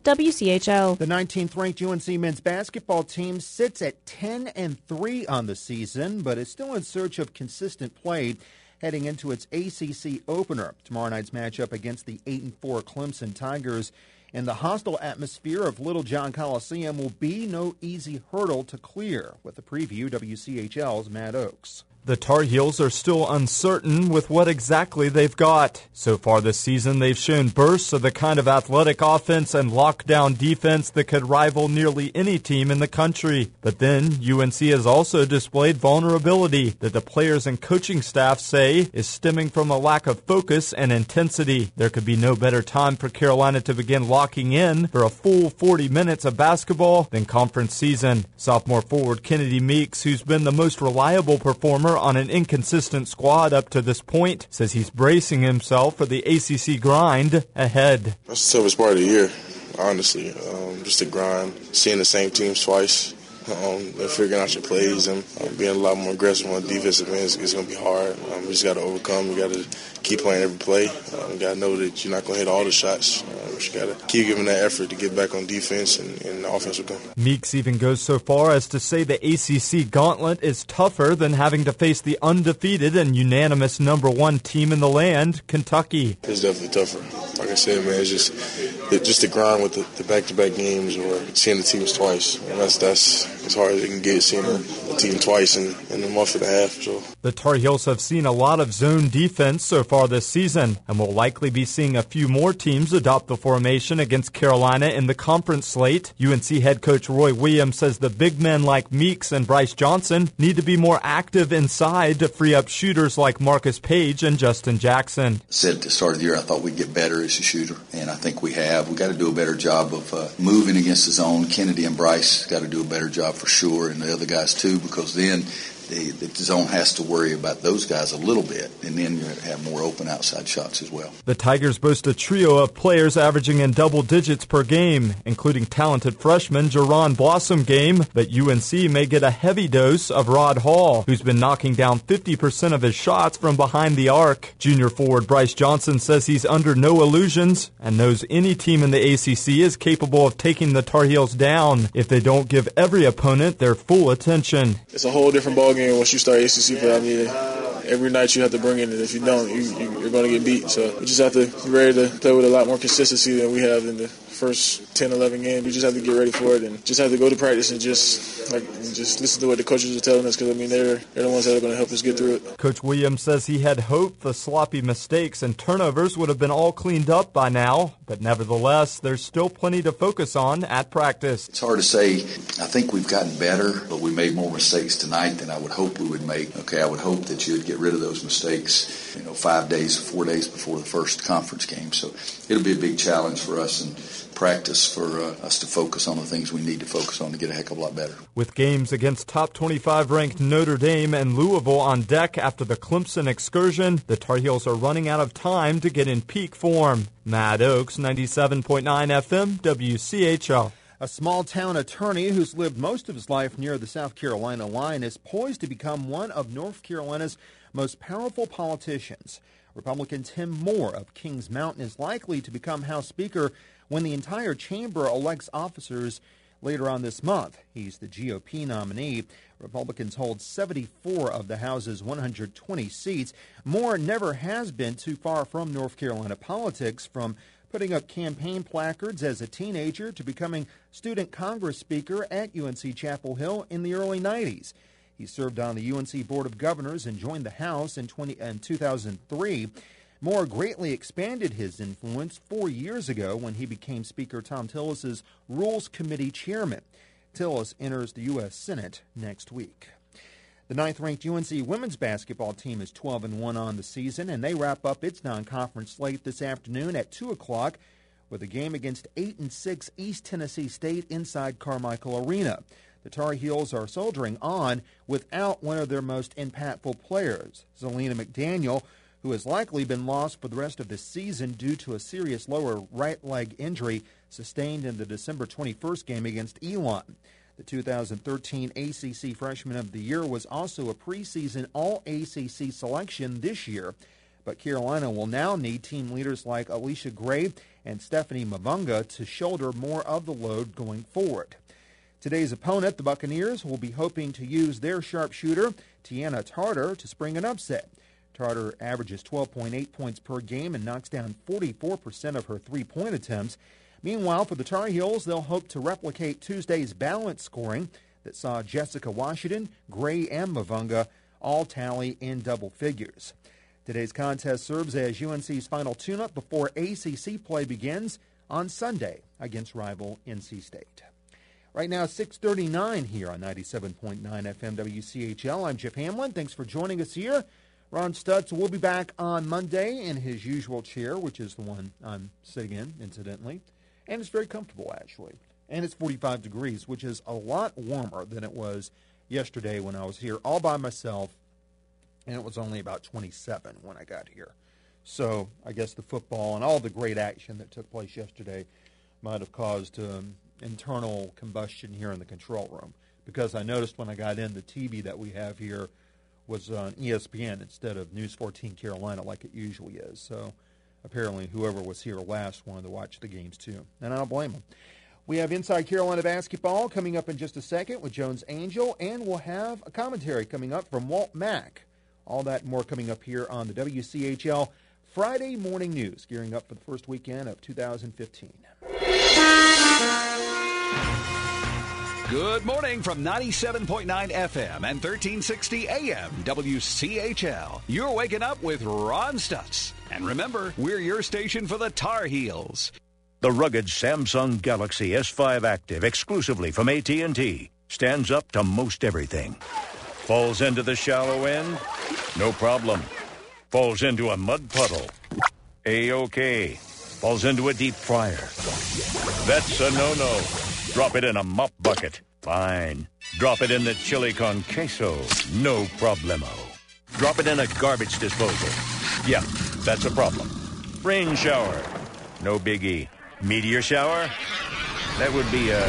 W C H L. The nineteenth ranked U N C men's basketball team sits at ten and three on the season, but is still in search of consistent play heading into its A C C opener. Tomorrow night's matchup against the eight and four Clemson Tigers in the hostile atmosphere of Littlejohn Coliseum will be no easy hurdle to clear. With the preview, W C H L's Matt Oakes. The Tar Heels are still uncertain with what exactly they've got. So far this season, they've shown bursts of the kind of athletic offense and lockdown defense that could rival nearly any team in the country. But then, U N C has also displayed vulnerability that the players and coaching staff say is stemming from a lack of focus and intensity. There could be no better time for Carolina to begin locking in for a full forty minutes of basketball than conference season. Sophomore forward Kennedy Meeks, who's been the most reliable performer on an inconsistent squad up to this point, says he's bracing himself for the A C C grind ahead. That's the toughest part of the year, honestly. Um, just the grind, seeing the same teams twice, um, and figuring out your plays and um, being a lot more aggressive on the defensive end is, is going to be hard. Um, we just got to overcome. We got to keep playing every play. Um, you got to know that you're not going to hit all the shots. Um, you got to keep giving that effort to get back on defense, and, and the offense will come. Meeks even goes so far as to say the A C C gauntlet is tougher than having to face the undefeated and unanimous number one team in the land, Kentucky. It's definitely tougher. Like I said, man, it's just it's just the grind with the, the back-to-back games or seeing the teams twice. And that's that's as hard as it can get, seeing a, a team twice in, in a month and a half. So the Tar Heels have seen a lot of zone defense so far this season and will likely be seeing a few more teams adopt the formation against Carolina in the conference slate. U N C head coach Roy Williams says the big men like Meeks and Bryce Johnson need to be more active inside to free up shooters like Marcus Page and Justin Jackson. I said at the start of the year I thought we'd get better as a shooter, and I think we have. We've got to do a better job of uh, moving against the zone. Kennedy and Bryce got to do a better job for sure, and the other guys too, because then The, the zone has to worry about those guys a little bit, and then you have more open outside shots as well. The Tigers boast a trio of players averaging in double digits per game, including talented freshman Jerron Blossomgame, but U N C may get a heavy dose of Rod Hall, who's been knocking down fifty percent of his shots from behind the arc. Junior forward Bryce Johnson says he's under no illusions and knows any team in the A C C is capable of taking the Tar Heels down if they don't give every opponent their full attention. It's a whole different ball game once you start A C C play. I mean, every night you have to bring it, and if you don't, you, you, you're going to get beat. So we just have to be ready to play with a lot more consistency than we have in the first ten, eleven games. We just have to get ready for it and just have to go to practice and just like and just listen to what the coaches are telling us, because, I mean, they're, they're the ones that are going to help us get through it. Coach Williams says he had hoped the sloppy mistakes and turnovers would have been all cleaned up by now, but nevertheless, there's still plenty to focus on at practice. It's hard to say. I think we've gotten better, but we made more mistakes tonight than I would hope we would make. Okay, I would hope that you would get rid of those mistakes, you know, five days, four days before the first conference game. So it'll be a big challenge for us and practice for uh, us to focus on the things we need to focus on to get a heck of a lot better. With games against top twenty-five ranked Notre Dame and Louisville on deck after the Clemson excursion, the Tar Heels are running out of time to get in peak form. Matt Oakes, ninety-seven point nine F M, W C H L. A small-town attorney who's lived most of his life near the South Carolina line is poised to become one of North Carolina's most powerful politicians. Republican Tim Moore of Kings Mountain is likely to become House Speaker when the entire chamber elects officers later on this month. He's the G O P nominee. Republicans hold seventy-four of the House's one hundred twenty seats. Moore never has been too far from North Carolina politics, from putting up campaign placards as a teenager to becoming student Congress Speaker at U N C Chapel Hill in the early nineties. He served on the U N C Board of Governors and joined the House in, twenty, in two thousand three. Moore greatly expanded his influence four years ago when he became Speaker Tom Tillis's Rules Committee chairman. Tillis enters the U S Senate next week. The ninth-ranked U N C women's basketball team is twelve and one on the season, and they wrap up its non-conference slate this afternoon at two o'clock with a game against eight and six East Tennessee State inside Carmichael Arena. The Tar Heels are soldiering on without one of their most impactful players, Zelina McDaniel, who has likely been lost for the rest of the season due to a serious lower right leg injury sustained in the December twenty-first game against Elon. The two thousand thirteen A C C Freshman of the Year was also a preseason All A C C selection this year. But Carolina will now need team leaders like Alicia Gray and Stephanie Mavunga to shoulder more of the load going forward. Today's opponent, the Buccaneers, will be hoping to use their sharpshooter, Tiana Tartar, to spring an upset. Tartar averages twelve point eight points per game and knocks down forty-four percent of her three-point attempts. Meanwhile, for the Tar Heels, they'll hope to replicate Tuesday's balanced scoring that saw Jessica Washington, Gray, and Mavunga all tally in double figures. Today's contest serves as U N C's final tune-up before A C C play begins on Sunday against rival N C State. Right now, six thirty-nine here on ninety-seven point nine F M W C H L. I'm Jeff Hamlin. Thanks for joining us here. Ron Stutz will be back on Monday in his usual chair, which is the one I'm sitting in, incidentally. And it's very comfortable, actually. And it's forty-five degrees, which is a lot warmer than it was yesterday when I was here all by myself. And it was only about twenty-seven when I got here. So I guess the football and all the great action that took place yesterday might have caused um, internal combustion here in the control room. Because I noticed when I got in, the T V that we have here was on E S P N instead of News fourteen Carolina like it usually is. So apparently whoever was here last wanted to watch the games too. And I don't blame them. We have Inside Carolina Basketball coming up in just a second with Jones Angel. And we'll have a commentary coming up from Walt Mack. All that and more coming up here on the W C H L Friday Morning News, gearing up for the first weekend of two thousand fifteen. Good morning from ninety-seven point nine F M and thirteen sixty A M W C H L. You're waking up with Ron Stutz. And remember, we're your station for the Tar Heels. The rugged Samsung Galaxy S five Active, exclusively from A T and T, stands up to most everything. Falls into the shallow end? No problem. Falls into a mud puddle? A-OK. Falls into a deep fryer? That's a no-no. Drop it in a mop bucket? Fine. Drop it in the chili con queso? No problemo. Drop it in a garbage disposal? Yeah, that's a problem. Rain shower? No biggie. Meteor shower? That would be a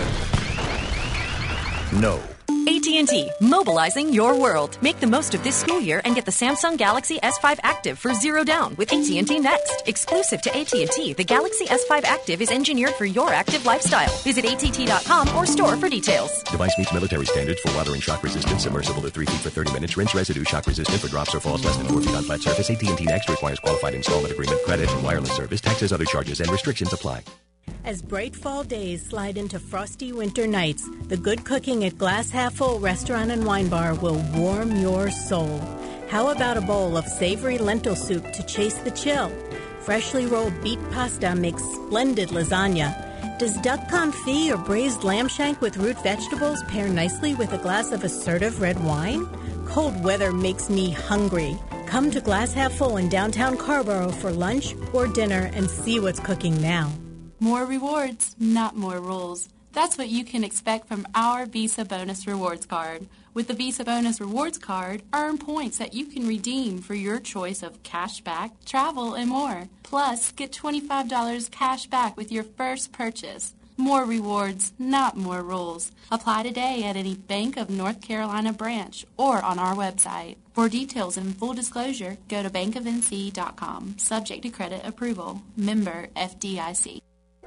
no. A T and T, mobilizing your world. Make the most of this school year and get the Samsung Galaxy S five Active for zero down with A T and T Next. Exclusive to A T and T, the Galaxy S five Active is engineered for your active lifestyle. Visit A T T dot com or store for details. Device meets military standards for watering shock resistance, submersible to three feet for thirty minutes, rinse residue, shock resistant for drops or falls less than four feet on flat surface. A T and T Next requires qualified installment agreement, credit, and wireless service. Taxes, other charges, and restrictions apply. As bright fall days slide into frosty winter nights, the good cooking at Glass Half Full Restaurant and Wine Bar will warm your soul. How about a bowl of savory lentil soup to chase the chill? Freshly rolled beet pasta makes splendid lasagna. Does duck confit or braised lamb shank with root vegetables pair nicely with a glass of assertive red wine? Cold weather makes me hungry. Come to Glass Half Full in downtown Carrboro for lunch or dinner and see what's cooking now. More rewards, not more rules. That's what you can expect from our Visa Bonus Rewards Card. With the Visa Bonus Rewards Card, earn points that you can redeem for your choice of cash back, travel, and more. Plus, get twenty-five dollars cash back with your first purchase. More rewards, not more rules. Apply today at any Bank of North Carolina branch or on our website. For details and full disclosure, go to bank of n c dot com. Subject to credit approval. Member F D I C.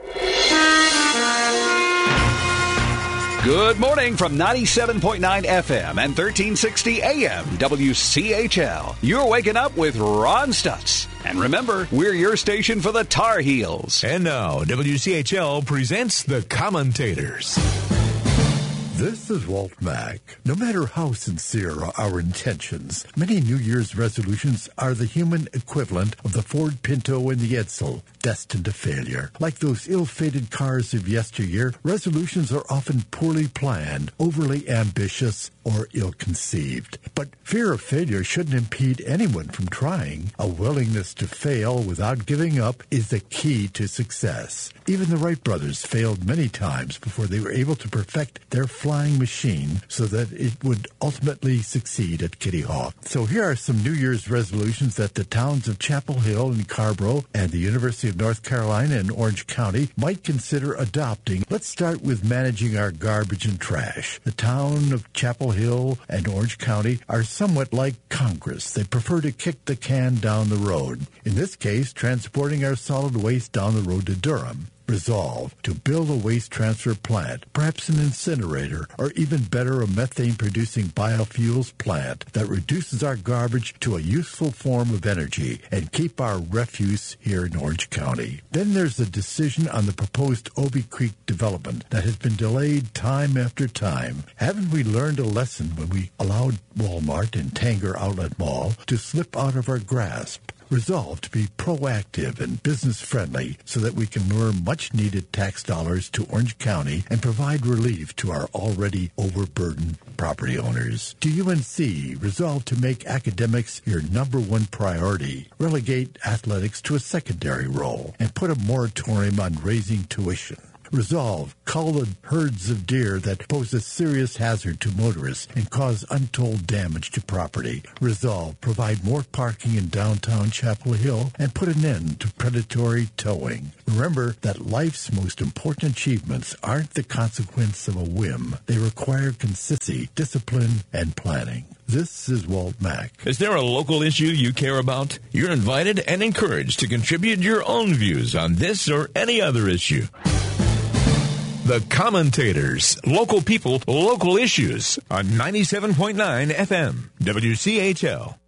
Good morning from ninety-seven point nine F M and thirteen sixty A M W C H L. You're waking up with Ron Stutz. And remember, we're your station for the Tar Heels. And now, W C H L presents the commentators. This is Walt Mack. No matter how sincere are our intentions, many New Year's resolutions are the human equivalent of the Ford Pinto and the Edsel, destined to failure. Like those ill-fated cars of yesteryear, resolutions are often poorly planned, overly ambitious, or ill-conceived. But fear of failure shouldn't impede anyone from trying. A willingness to fail without giving up is the key to success. Even the Wright brothers failed many times before they were able to perfect their flying machine so that it would ultimately succeed at Kitty Hawk. So here are some New Year's resolutions that the towns of Chapel Hill and Carrboro and the University of North Carolina in Orange County might consider adopting. Let's start with managing our garbage and trash. The town of Chapel Hill Hill and Orange County are somewhat like Congress. They prefer to kick the can down the road. In this case, transporting our solid waste down the road to Durham. Resolve to build a waste transfer plant, perhaps an incinerator, or even better, a methane-producing biofuels plant that reduces our garbage to a useful form of energy and keep our refuse here in Orange County. Then there's the decision on the proposed Obie Creek development that has been delayed time after time. Haven't we learned a lesson when we allowed Walmart and Tanger Outlet Mall to slip out of our grasp? Resolve to be proactive and business-friendly so that we can lure much-needed tax dollars to Orange County and provide relief to our already overburdened property owners. To U N C, resolve to make academics your number one priority, relegate athletics to a secondary role, and put a moratorium on raising tuition. Resolve, cull the herds of deer that pose a serious hazard to motorists and cause untold damage to property. Resolve, provide more parking in downtown Chapel Hill and put an end to predatory towing. Remember that life's most important achievements aren't the consequence of a whim. They require consistency, discipline, and planning. This is Walt Mack. Is there a local issue you care about? You're invited and encouraged to contribute your own views on this or any other issue. The Commentators, local people, local issues on ninety-seven point nine F M, W C H L.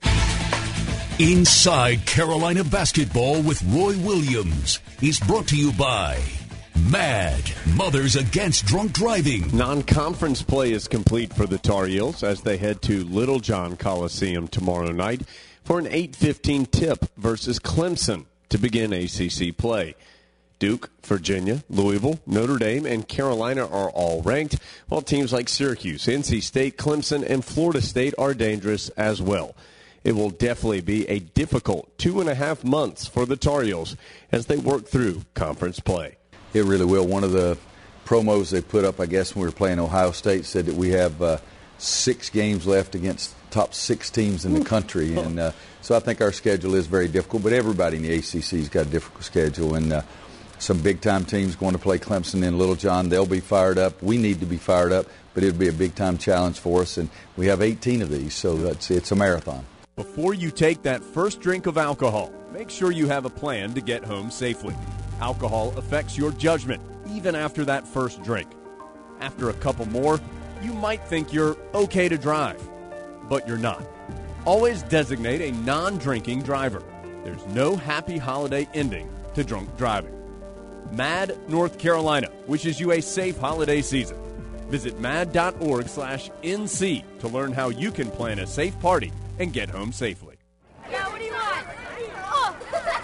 Inside Carolina Basketball with Roy Williams is brought to you by MAD, Mothers Against Drunk Driving. Non-conference play is complete for the Tar Heels as they head to Littlejohn Coliseum tomorrow night for an eight fifteen tip versus Clemson to begin A C C play. Duke, Virginia, Louisville, Notre Dame, and Carolina are all ranked, while teams like Syracuse, N C State, Clemson, and Florida State are dangerous as well. It will definitely be a difficult two and a half months for the Tar Heels as they work through conference play. It really will. One of the promos they put up, I guess, when we were playing Ohio State, said that we have uh, six games left against top six teams in the country. And uh, so I think our schedule is very difficult, but everybody in the A C C's got a difficult schedule. And uh, some big-time teams going to play Clemson in Littlejohn. They'll be fired up. We need to be fired up, but it'll be a big-time challenge for us. And we have eighteen of these, so that's, it's a marathon. Before you take that first drink of alcohol, make sure you have a plan to get home safely. Alcohol affects your judgment, even after that first drink. After a couple more, you might think you're okay to drive, but you're not. Always designate a non-drinking driver. There's no happy holiday ending to drunk driving. MAD North Carolina wishes you a safe holiday season. Visit mad.org slash NC to learn how you can plan a safe party and get home safely. Yeah, what do you want? Oh.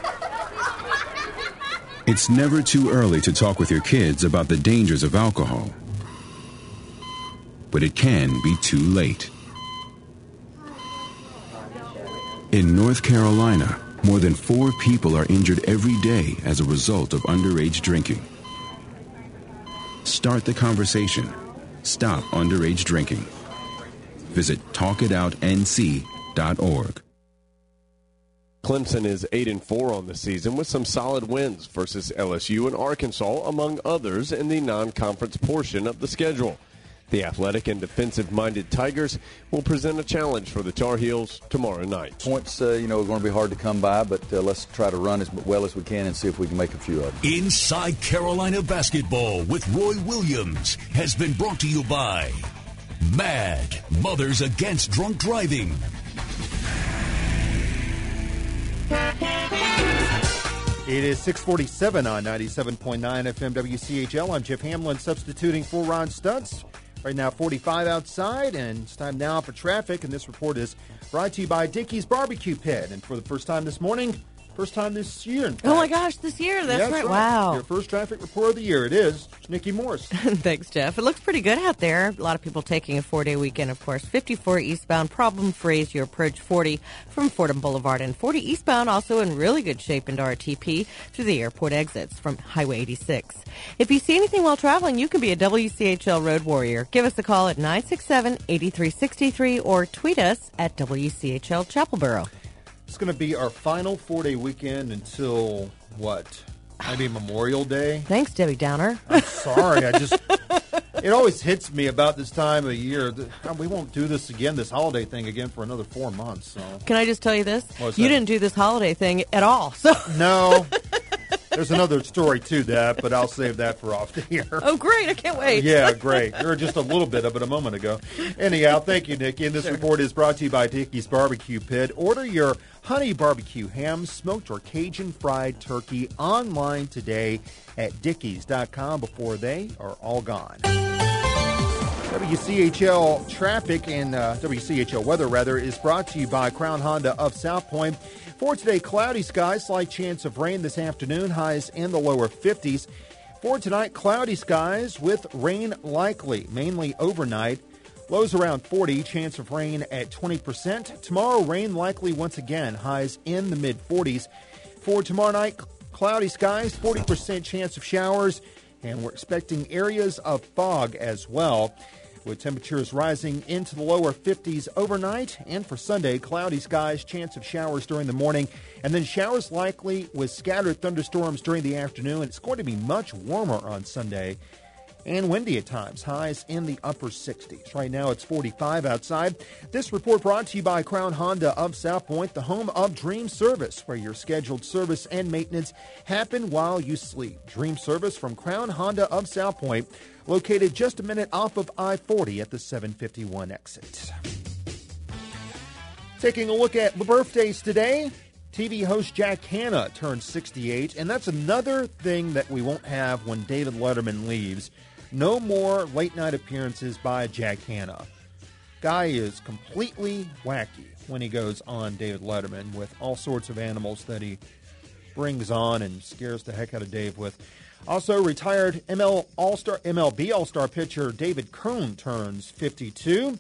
It's never too early to talk with your kids about the dangers of alcohol. But it can be too late. In North Carolina, more than four people are injured every day as a result of underage drinking. Start the conversation. Stop underage drinking. Visit talk it out N C dot org. Clemson is eight and four on the season with some solid wins versus L S U and Arkansas, among others, in the non-conference portion of the schedule. The athletic and defensive-minded Tigers will present a challenge for the Tar Heels tomorrow night. Points, uh, you know, are going to be hard to come by, but uh, let's try to run as well as we can and see if we can make a few of them. Inside Carolina Basketball with Roy Williams has been brought to you by MAD, Mothers Against Drunk Driving. It is six forty-seven on ninety-seven point nine F M W C H L. I'm Jeff Hamlin, substituting for Ron Stutz. Right now, forty-five outside, and it's time now for traffic. And this report is brought to you by Dickey's Barbecue Pit. And for the first time this morning, first time this year. Oh my gosh, this year. That's, yeah, that's right. right. Wow. Your first traffic report of the year. It is. It's Nikki Morris. Thanks, Jeff. It looks pretty good out there. A lot of people taking a four-day weekend, of course. fifty-four eastbound, problem-free as you approach forty from Fordham Boulevard. And forty eastbound also in really good shape into R T P through the airport exits from Highway eighty-six. If you see anything while traveling, you can be a W C H L Road Warrior. Give us a call at nine six seven, eight three six three or tweet us at W C H L Chapelboro. It's going to be our final four-day weekend until, what, maybe Memorial Day? Thanks, Debbie Downer. I'm sorry. I just It always hits me about this time of year. That we won't do this again, this holiday thing again, for another four months. So. Can I just tell you this? What's you that? didn't do this holiday thing at all. So No. There's another story to that, but I'll save that for off the air. Oh, great. I can't wait. Yeah, great. There were just a little bit of it a moment ago. Anyhow, thank you, Nikki. And this report is brought to you by Dickey's Barbecue Pit. Order your honey barbecue ham, smoked or Cajun fried turkey online today at dickies dot com before they are all gone. W C H L traffic and uh, W C H L weather, rather, is brought to you by Crown Honda of South Point. For today, cloudy skies, slight chance of rain this afternoon, highs in the lower fifties. For tonight, cloudy skies with rain likely, mainly overnight. Lows around forty, chance of rain at twenty percent. Tomorrow, rain likely once again, highs in the mid-forties. For tomorrow night, cloudy skies, forty percent chance of showers, and we're expecting areas of fog as well, with temperatures rising into the lower fifties overnight. And for Sunday, cloudy skies, chance of showers during the morning, and then showers likely with scattered thunderstorms during the afternoon. It's going to be much warmer on Sunday and windy at times, highs in the upper sixties. Right now it's forty-five outside. This report brought to you by Crown Honda of South Point, the home of Dream Service, where your scheduled service and maintenance happen while you sleep. Dream Service from Crown Honda of South Point, located just a minute off of I forty at the seven fifty-one exit. Taking a look at the birthdays today, T V host Jack Hanna turned sixty-eight, and that's another thing that we won't have when David Letterman leaves. No more late-night appearances by Jack Hanna. Guy is completely wacky when he goes on David Letterman with all sorts of animals that he brings on and scares the heck out of Dave with. Also, retired M L All-Star, M L B All-Star pitcher David Cone turns fifty-two.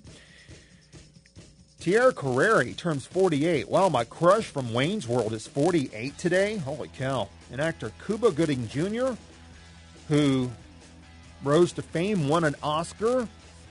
Tierra Carrere turns forty-eight. Wow, my crush from Wayne's World is forty-eight today. Holy cow. And actor Cuba Gooding Junior, who rose to fame, won an Oscar,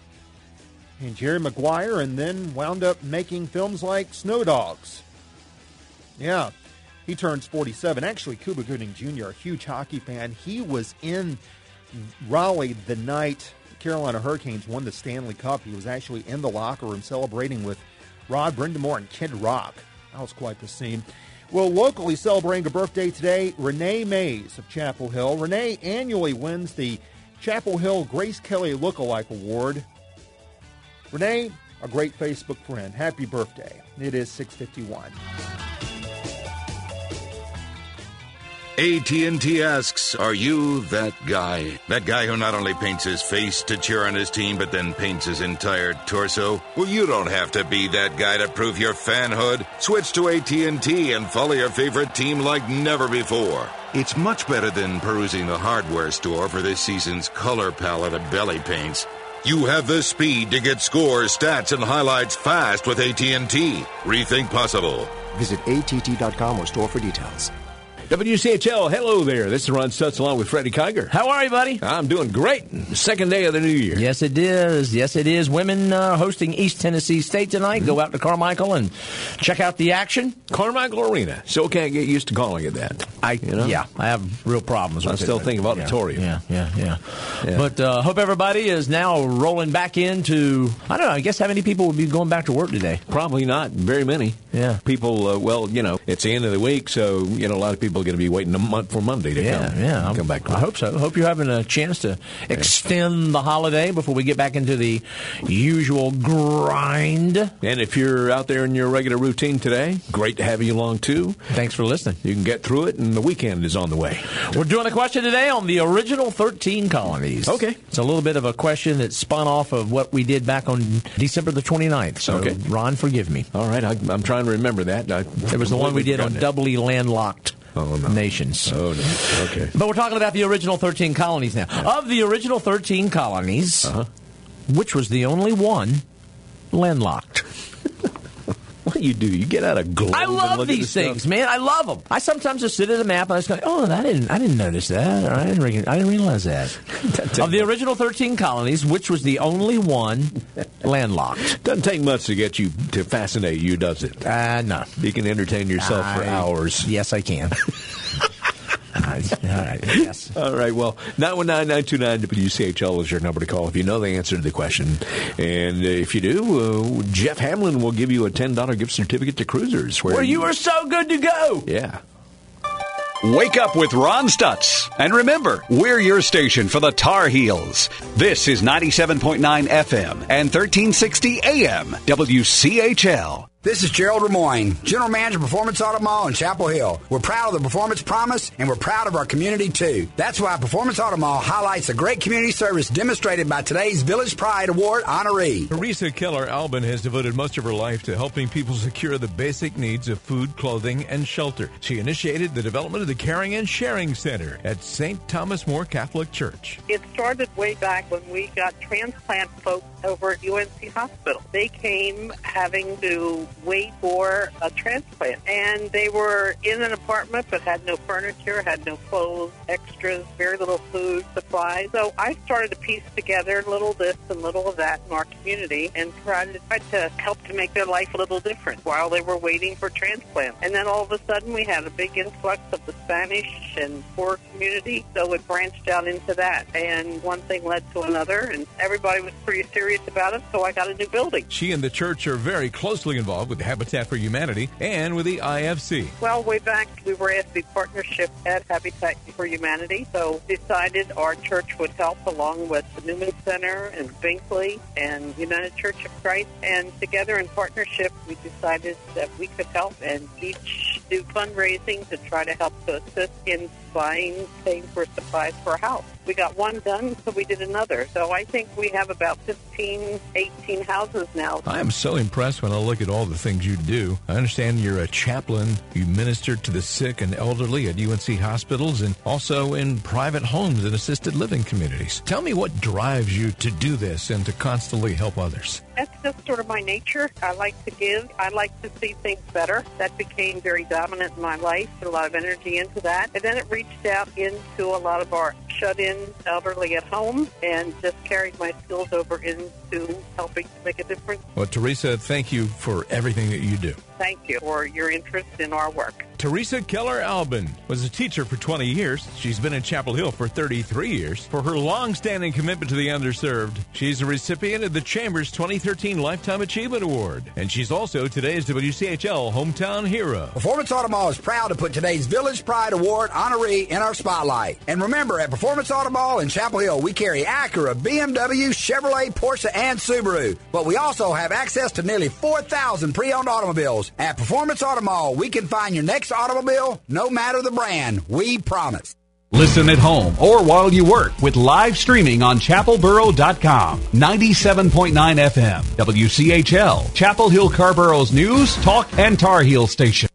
and Jerry Maguire, and then wound up making films like Snow Dogs. Yeah, he turns forty-seven. Actually, Cuba Gooding Junior, a huge hockey fan. He was in Raleigh the night Carolina Hurricanes won the Stanley Cup. He was actually in the locker room celebrating with Rod Brindamore and Kid Rock. That was quite the scene. Well, locally celebrating a birthday today, Renee Mays of Chapel Hill. Renee annually wins the Chapel Hill Grace Kelly Lookalike Award. Renee, a great Facebook friend. Happy birthday. It is six fifty-one. A T and T asks, are you that guy? That guy who not only paints his face to cheer on his team, but then paints his entire torso? Well, you don't have to be that guy to prove your fanhood. Switch to A T and T and follow your favorite team like never before. It's much better than perusing the hardware store for this season's color palette of belly paints. You have the speed to get scores, stats, and highlights fast with A T and T. Rethink possible. Visit A T T dot com or store for details. W C H L, hello there. This is Ron Stutz along with Freddie Kiger. How are you, buddy? I'm doing great. Second day of the new year. Yes, it is. Yes, it is. Women uh, hosting East Tennessee State tonight. Mm-hmm. Go out to Carmichael and check out the action. Carmichael Arena. Still can't get used to calling it that. I, you know? Yeah, I have real problems with I it. I still think of auditorium. Yeah, yeah, yeah. yeah. But uh, hope everybody is now rolling back into, I don't know, I guess how many people would be going back to work today? Probably not very many. Yeah. People, uh, well, you know, it's the end of the week, so, you know, a lot of people are going to be waiting a month for Monday to yeah, come, yeah. come back to work. I hope so. Hope you're having a chance to extend the holiday before we get back into the usual grind. And if you're out there in your regular routine today, great to have you along, too. Thanks for listening. You can get through it, and the weekend is on the way. We're doing a question today on the original thirteen colonies. Okay. It's a little bit of a question that spun off of what we did back on December the twenty-ninth. So, okay. Ron, forgive me. All right. I, I'm trying to remember that. I it was the one we did on it. doubly landlocked Oh, no. nations. Oh, no. Okay. But we're talking about the original thirteen colonies now. Yeah. Of the original thirteen colonies, uh-huh. which was the only one landlocked? What do you do? You get out a globe. I love and these things, stuff? man. I love them. I sometimes just sit at a map and I just go, "Oh, I didn't, I didn't notice that. Or I didn't, re- I didn't realize that." Of the original thirteen colonies, which was the only one landlocked? Doesn't take much to get you to fascinate you, does it? Uh, no. You can entertain yourself I, for hours. Yes, I can. right. All right. Yes. All right. Well, nine one nine, nine two nine, W C H L is your number to call if you know the answer to the question. And uh, if you do, uh, Jeff Hamlin will give you a ten dollars gift certificate to Cruisers. Where, where you are so good to go. Yeah. Wake up with Ron Stutz. And remember, we're your station for the Tar Heels. This is ninety-seven point nine F M and thirteen sixty A M W C H L. This is Gerald Lemoyne, General Manager of Performance Auto Mall in Chapel Hill. We're proud of the Performance Promise, and we're proud of our community, too. That's why Performance Auto Mall highlights the great community service demonstrated by today's Village Pride Award honoree. Teresa Keller Albin has devoted most of her life to helping people secure the basic needs of food, clothing, and shelter. She initiated the development of the Caring and Sharing Center at Saint Thomas More Catholic Church. It started way back when we got transplant folks over at U N C Hospital. They came having to wait for a transplant, and they were in an apartment but had no furniture, had no clothes, extras, very little food, supplies. So I started to piece together little this and little of that in our community and tried to, tried to help to make their life a little different while they were waiting for transplant. And then all of a sudden we had a big influx of the Spanish and poor community, so it branched out into that. And one thing led to another, and everybody was pretty serious about it, so I got a new building. She and the church are very closely involved with Habitat for Humanity and with the I F C. Well, way back, we were asked to be partnership at Habitat for Humanity, so decided our church would help along with the Newman Center and Binkley and United Church of Christ. And together in partnership, we decided that we could help and each do fundraising to try to help to assist in buying, paying for supplies for a house. We got one done, so we did another. So I think we have about fifteen, eighteen houses now. I am so impressed when I look at all the things you do. I understand you're a chaplain. You minister to the sick and elderly at U N C hospitals and also in private homes and assisted living communities. Tell me what drives you to do this and to constantly help others. That's just sort of my nature. I like to give. I like to see things better. That became very dominant in my life. Put a lot of energy into that. And then it reached out into a lot of our shut-in elderly at home and just carried my skills over into helping to make a difference. Well, Teresa, thank you for everything that you do. Thank you for your interest in our work. Teresa Keller Albin was a teacher for twenty years. She's been in Chapel Hill for thirty-three years. For her long-standing commitment to the underserved, she's a recipient of the Chamber's twenty thirteen Lifetime Achievement Award. And she's also today's W C H L Hometown Hero. Performance Auto Mall is proud to put today's Village Pride Award honoree in our spotlight. And remember, at Performance Auto Mall in Chapel Hill, we carry Acura, B M W, Chevrolet, Porsche, and Subaru. But we also have access to nearly four thousand pre-owned automobiles. At Performance Auto Mall, we can find your next automobile, no matter the brand. We promise. Listen at home or while you work with live streaming on chapel borough dot com. ninety-seven point nine F M, W C H L, Chapel Hill Carborough's news, talk, and Tar Heel station.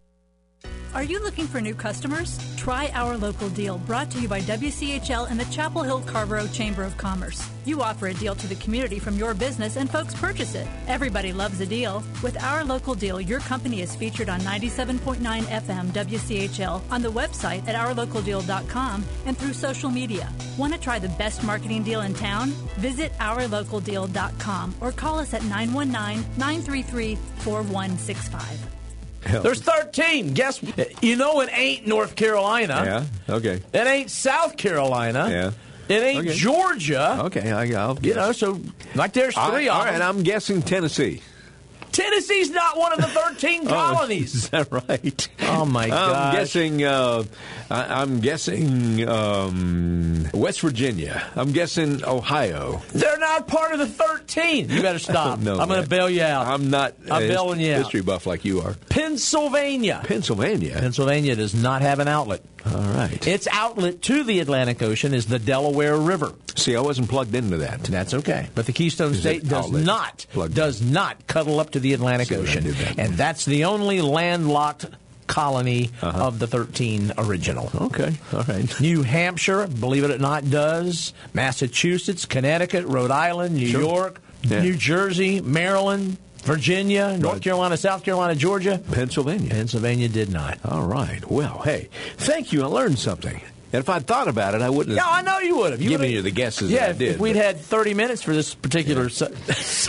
Are you looking for new customers? Try Our Local Deal, brought to you by W C H L and the Chapel Hill Carrboro Chamber of Commerce. You offer a deal to the community from your business and folks purchase it. Everybody loves a deal. With Our Local Deal, your company is featured on ninety-seven point nine F M W C H L, on the website at our local deal dot com, and through social media. Want to try the best marketing deal in town? Visit our local deal dot com or call us at nine one nine, nine three three, four one six five. Hell. There's thirteen. Guess you know it ain't North Carolina. Yeah. Okay. It ain't South Carolina. Yeah. It ain't okay. Georgia. Okay. I, I'll you know, so like there's three. I, of all right. them. I'm guessing Tennessee. Tennessee's not one of the thirteen colonies. Oh, is that right? Oh my God! I'm guessing. Uh, I, I'm guessing um, West Virginia. I'm guessing Ohio. They're not part of the thirteen. You better stop. no, I'm going to bail you out. I'm not. I'm bailing you out. History buff like you are. Pennsylvania. Pennsylvania. Pennsylvania does not have an outlet. All right. Its outlet to the Atlantic Ocean is the Delaware River. See, I wasn't plugged into that. That's okay. But the Keystone State does not does not cuddle up to the Atlantic See, Ocean. that. And that's the only landlocked colony uh-huh. of the thirteen original. Okay. All right. New Hampshire, believe it or not, does. Massachusetts, Connecticut, Rhode Island, New sure. York, yeah. New Jersey, Maryland, Virginia, North right. Carolina, South Carolina, Georgia. Pennsylvania. Pennsylvania did not. All right. Well, hey, thank you. I learned something. And if I'd thought about it, I wouldn't have. Yeah, I know you would have. You given you the guesses yeah, that I did. If we'd but. had thirty minutes for this particular. Yeah. Su-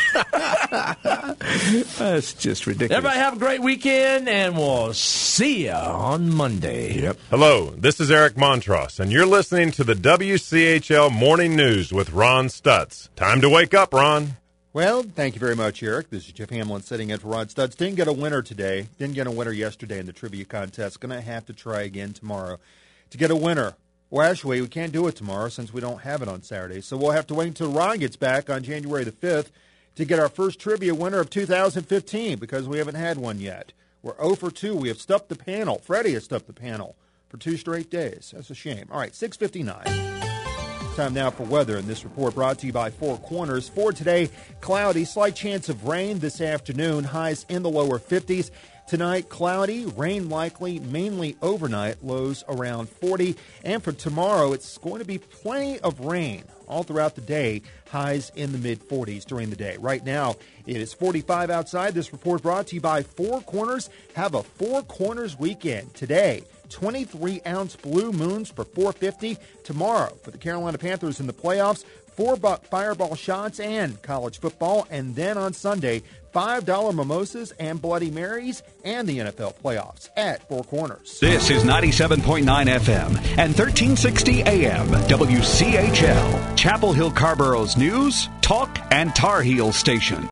That's just ridiculous. Everybody have a great weekend, and we'll see you on Monday. Yep. Hello, this is Eric Montross, and you're listening to the W C H L Morning News with Ron Stutz. Time to wake up, Ron. Well, thank you very much, Eric. This is Jeff Hamlin sitting in for Ron Stutz. Didn't get a winner today. Didn't get a winner yesterday in the trivia contest. Going to have to try again tomorrow to get a winner. Well, actually, we can't do it tomorrow since we don't have it on Saturday. So we'll have to wait until Ron gets back on January the fifth to get our first trivia winner of two thousand fifteen because we haven't had one yet. We're oh for two. We have stuffed the panel. Freddie has stuffed the panel for two straight days. That's a shame. All right, six fifty-nine. Time now for weather, and this report brought to you by Four Corners. For today, cloudy, slight chance of rain this afternoon, highs in the lower fifties. Tonight, cloudy, rain likely, mainly overnight, lows around forty. And for tomorrow, it's going to be plenty of rain all throughout the day, highs in the mid-forties during the day. Right now, it is forty-five outside. This report brought to you by Four Corners. Have a Four Corners weekend today. twenty-three ounce blue moons for four fifty. Tomorrow, for the Carolina Panthers in the playoffs, four buck fireball shots and college football. And then on Sunday, five dollar mimosas and Bloody Marys and the N F L playoffs at Four Corners. This is ninety-seven point nine F M and thirteen sixty A M W C H L, Chapel Hill Carborough's news, talk, and Tar Heel station.